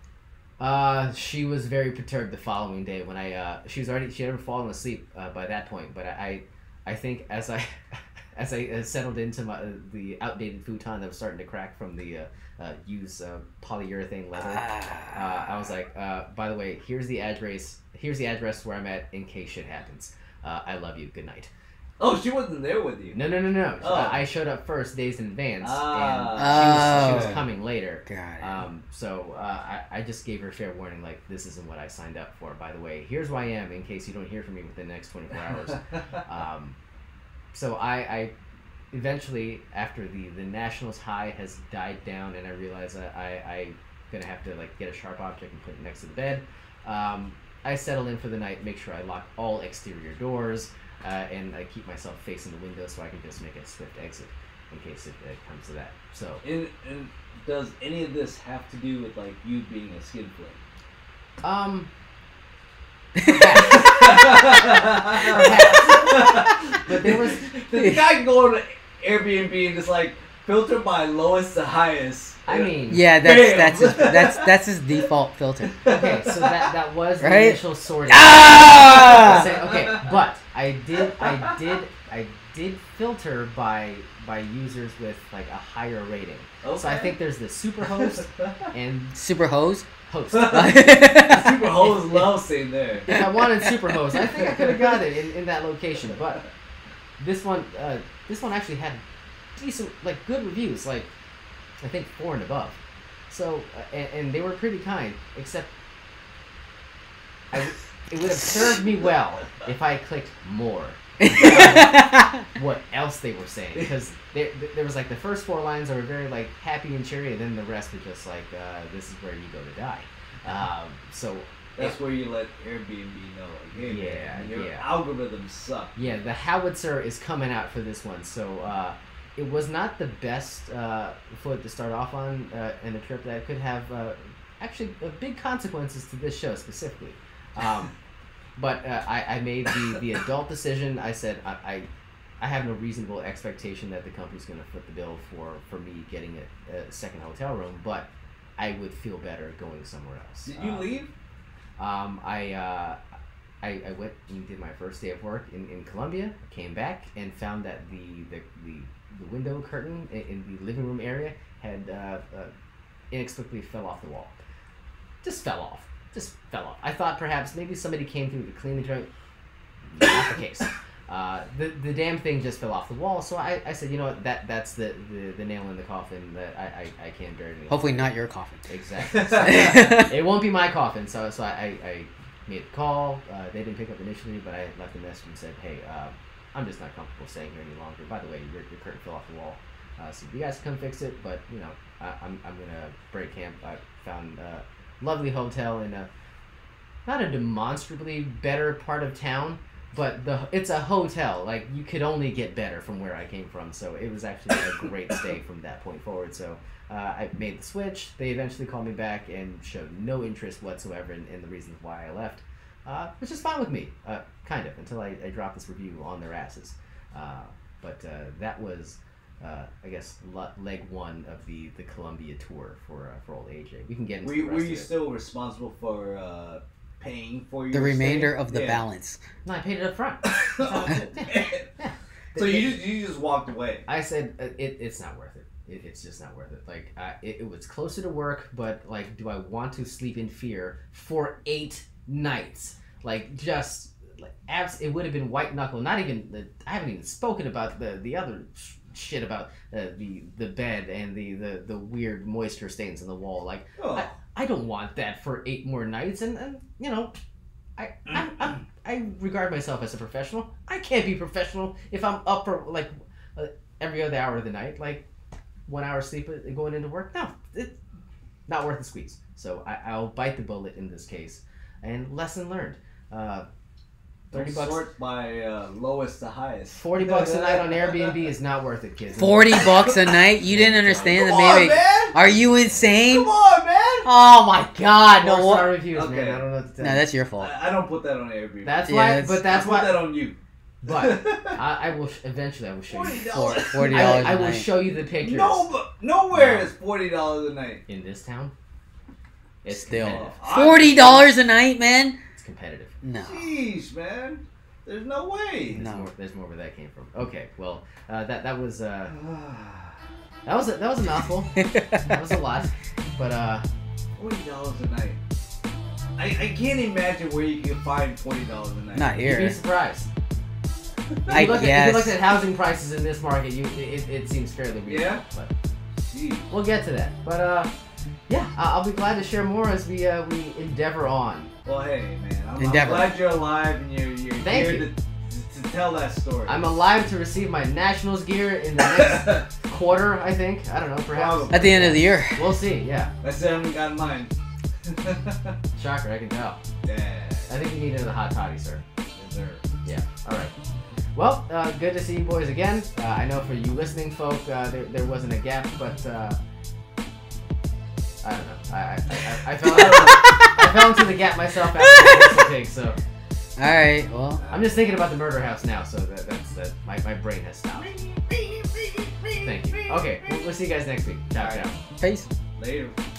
Uh, she was very perturbed the following day when I uh she was already she had fallen asleep uh, by that point, but I I think as I as I uh, settled into my uh, the outdated futon that was starting to crack from the uh, uh used uh, polyurethane leather, uh, I was like, uh, by the way, here's the address here's the address where I'm at in case shit happens. Uh, I love you. Good night. Oh, she wasn't there with you. No, no, no, no. Oh. Uh, I showed up first days in advance, Ah. and she was, she Oh. was coming later. God. Um, so uh, I, I just gave her fair warning, like, this isn't what I signed up for, by the way. Here's who I am in case you don't hear from me within the next twenty-four hours. Um, so I, I eventually, after the, the Nationals high has died down and I realize that I, I'm going to have to, like, get a sharp object and put it next to the bed, um, I settle in for the night, make sure I lock all exterior doors, uh, and I keep myself facing the window so I can just make a swift exit in case it, it comes to that. So And, and does any of this have to do with like you being a skin flip? Um. But there was the guy can go on Airbnb and just like filter by lowest to highest. I mean, Yeah, that's Bam! that's his, that's that's his default filter. okay, so that that was the Right? initial sorting. Ah! Say- okay, but I did, I did, I did filter by by users with like a higher rating. So I Okay. think there's the super host and Super hose. host. Super hoes love staying there. If I wanted super host, I think I could have got it in, in that location. But this one, uh, this one actually had decent, like good reviews, like I think four and above. So uh, and, and they were pretty kind, except I, it would have served me well if I clicked more. What else they were saying, because there, there was like the first four lines that were very like happy and cheery, and then the rest were just like uh, this is where you go to die. Um, so That's where you let Airbnb know, like, hey, Yeah, man, your yeah. algorithms suck. yeah, the howitzer is coming out for this one. So uh, it was not the best uh, foot to start off on uh, in a trip that could have uh, actually uh, big consequences to this show specifically. Um, but uh, I, I made the, the adult decision. I said I, I I have no reasonable expectation that the company's going to foot the bill for, for me getting a, a second hotel room, but I would feel better going somewhere else. Did you Uh, leave? Um, I uh, I, I went and did my first day of work in, in Colombia, came back and found that the the, the, the window curtain in, in the living room area had uh, uh, inexplicably fell off the wall. Just fell off. Just fell off. I thought perhaps maybe somebody came through to clean the joint. Not the case. Uh, the the damn thing just fell off the wall. So I, I said, you know what, that that's the, the, the nail in the coffin that I, I, I can't bear anymore. Hopefully not your coffin. Exactly. So, it won't be my coffin. So so I, I made a call. Uh, they didn't pick up initially, but I left a message and said, hey, uh, I'm just not comfortable staying here any longer. By the way, your, your curtain fell off the wall. Uh, so you guys can come fix it, but you know, I, I'm I'm gonna break camp. I found a lovely hotel in a not a demonstrably better part of town, but the it's a hotel. Like you could only get better from where I came from. So it was actually a great stay from that point forward. So uh, I made the switch. They eventually called me back and showed no interest whatsoever in, in the reasons why I left, uh, which is fine with me, uh, kind of, until I, I dropped this review on their asses. Uh, but uh, that was. Uh, I guess le- leg one of the, the Columbia tour for uh, for old A J. We can get into Were, the you- rest were of you it. still responsible for uh, paying for your The remainder stay? of the Yeah. balance. No, I paid it up front. Oh, yeah. Yeah. So you just you just walked away. I said uh, it, it's not worth it. it. It's just not worth it. Like uh, it, it was closer to work, but like, do I want to sleep in fear for eight nights? Like just like abs. It would have been white knuckle. Not even. The, I haven't even spoken about the the other sh- shit about uh, the the bed and the, the the weird moisture stains on the wall. Like Oh. I, I don't want that for eight more nights. And, and you know, I I, I I regard myself as a professional. I can't be professional if I'm up for like uh, every other hour of the night, like one hour sleep uh, going into work. No, it's not worth the squeeze. So I, I'll bite the bullet in this case. And lesson learned. Uh, Don't Thirty bucks. sort by uh, lowest to highest. Forty bucks a night on Airbnb is not worth it, kids. Forty bucks a night? You didn't understand Come the on, maybe. man! Are you insane? Come on, man! Oh my God! No, Four what? star reviews, Okay. man. I don't know what to tell No, you. that's your fault. I, I don't put that on Airbnb. That's Yeah, why. that's- But that's I put why. that on you. But I, I will sh- eventually. I will show Forty you. dollars. Forty I, dollars I a will night. show you the pictures. No, but nowhere No. is forty dollars a night. In this town, it's Still. competitive. Forty dollars a night, man? It's competitive. No. Jeez, man. There's no way. There's No. more, there's more where that came from. Okay, well, uh, that that was uh, that was a, that was a mouthful. That was a lot, but uh, Forty dollars a night. I, I can't imagine where you can find twenty dollars a night. Not you'd be here. surprised. If I you, look at, if guess. you look at housing prices in this market, you it, it seems fairly reasonable. Yeah? But Jeez. we'll get to that. But uh, yeah, I- I'll be glad to share more as we uh, we endeavor on. Well, hey, man. I'm, I'm Endeavor. glad you're alive and you're, you're Thank here you. To, to tell that story. I'm alive to receive my Nationals gear in the next quarter. I think. I don't know. Perhaps. Probably. At the end of the year. We'll see. Yeah. That's it. I haven't got mine. Shocker. I can tell. Yeah. I think you need another hot toddy, sir. Yes, sir. Yeah. All right. Well, uh, good to see you boys again. Uh, I know for you listening folk, uh, there, there wasn't a gap, but uh, I don't know. I I, I, I fell I fell into the gap myself after the pig, so Alright, well. I'm just thinking about the murder house now. So that, that's that. My, my brain has stopped. Thank you. Okay, we'll, we'll see you guys next week. Ciao, All right. ciao. Peace. Later.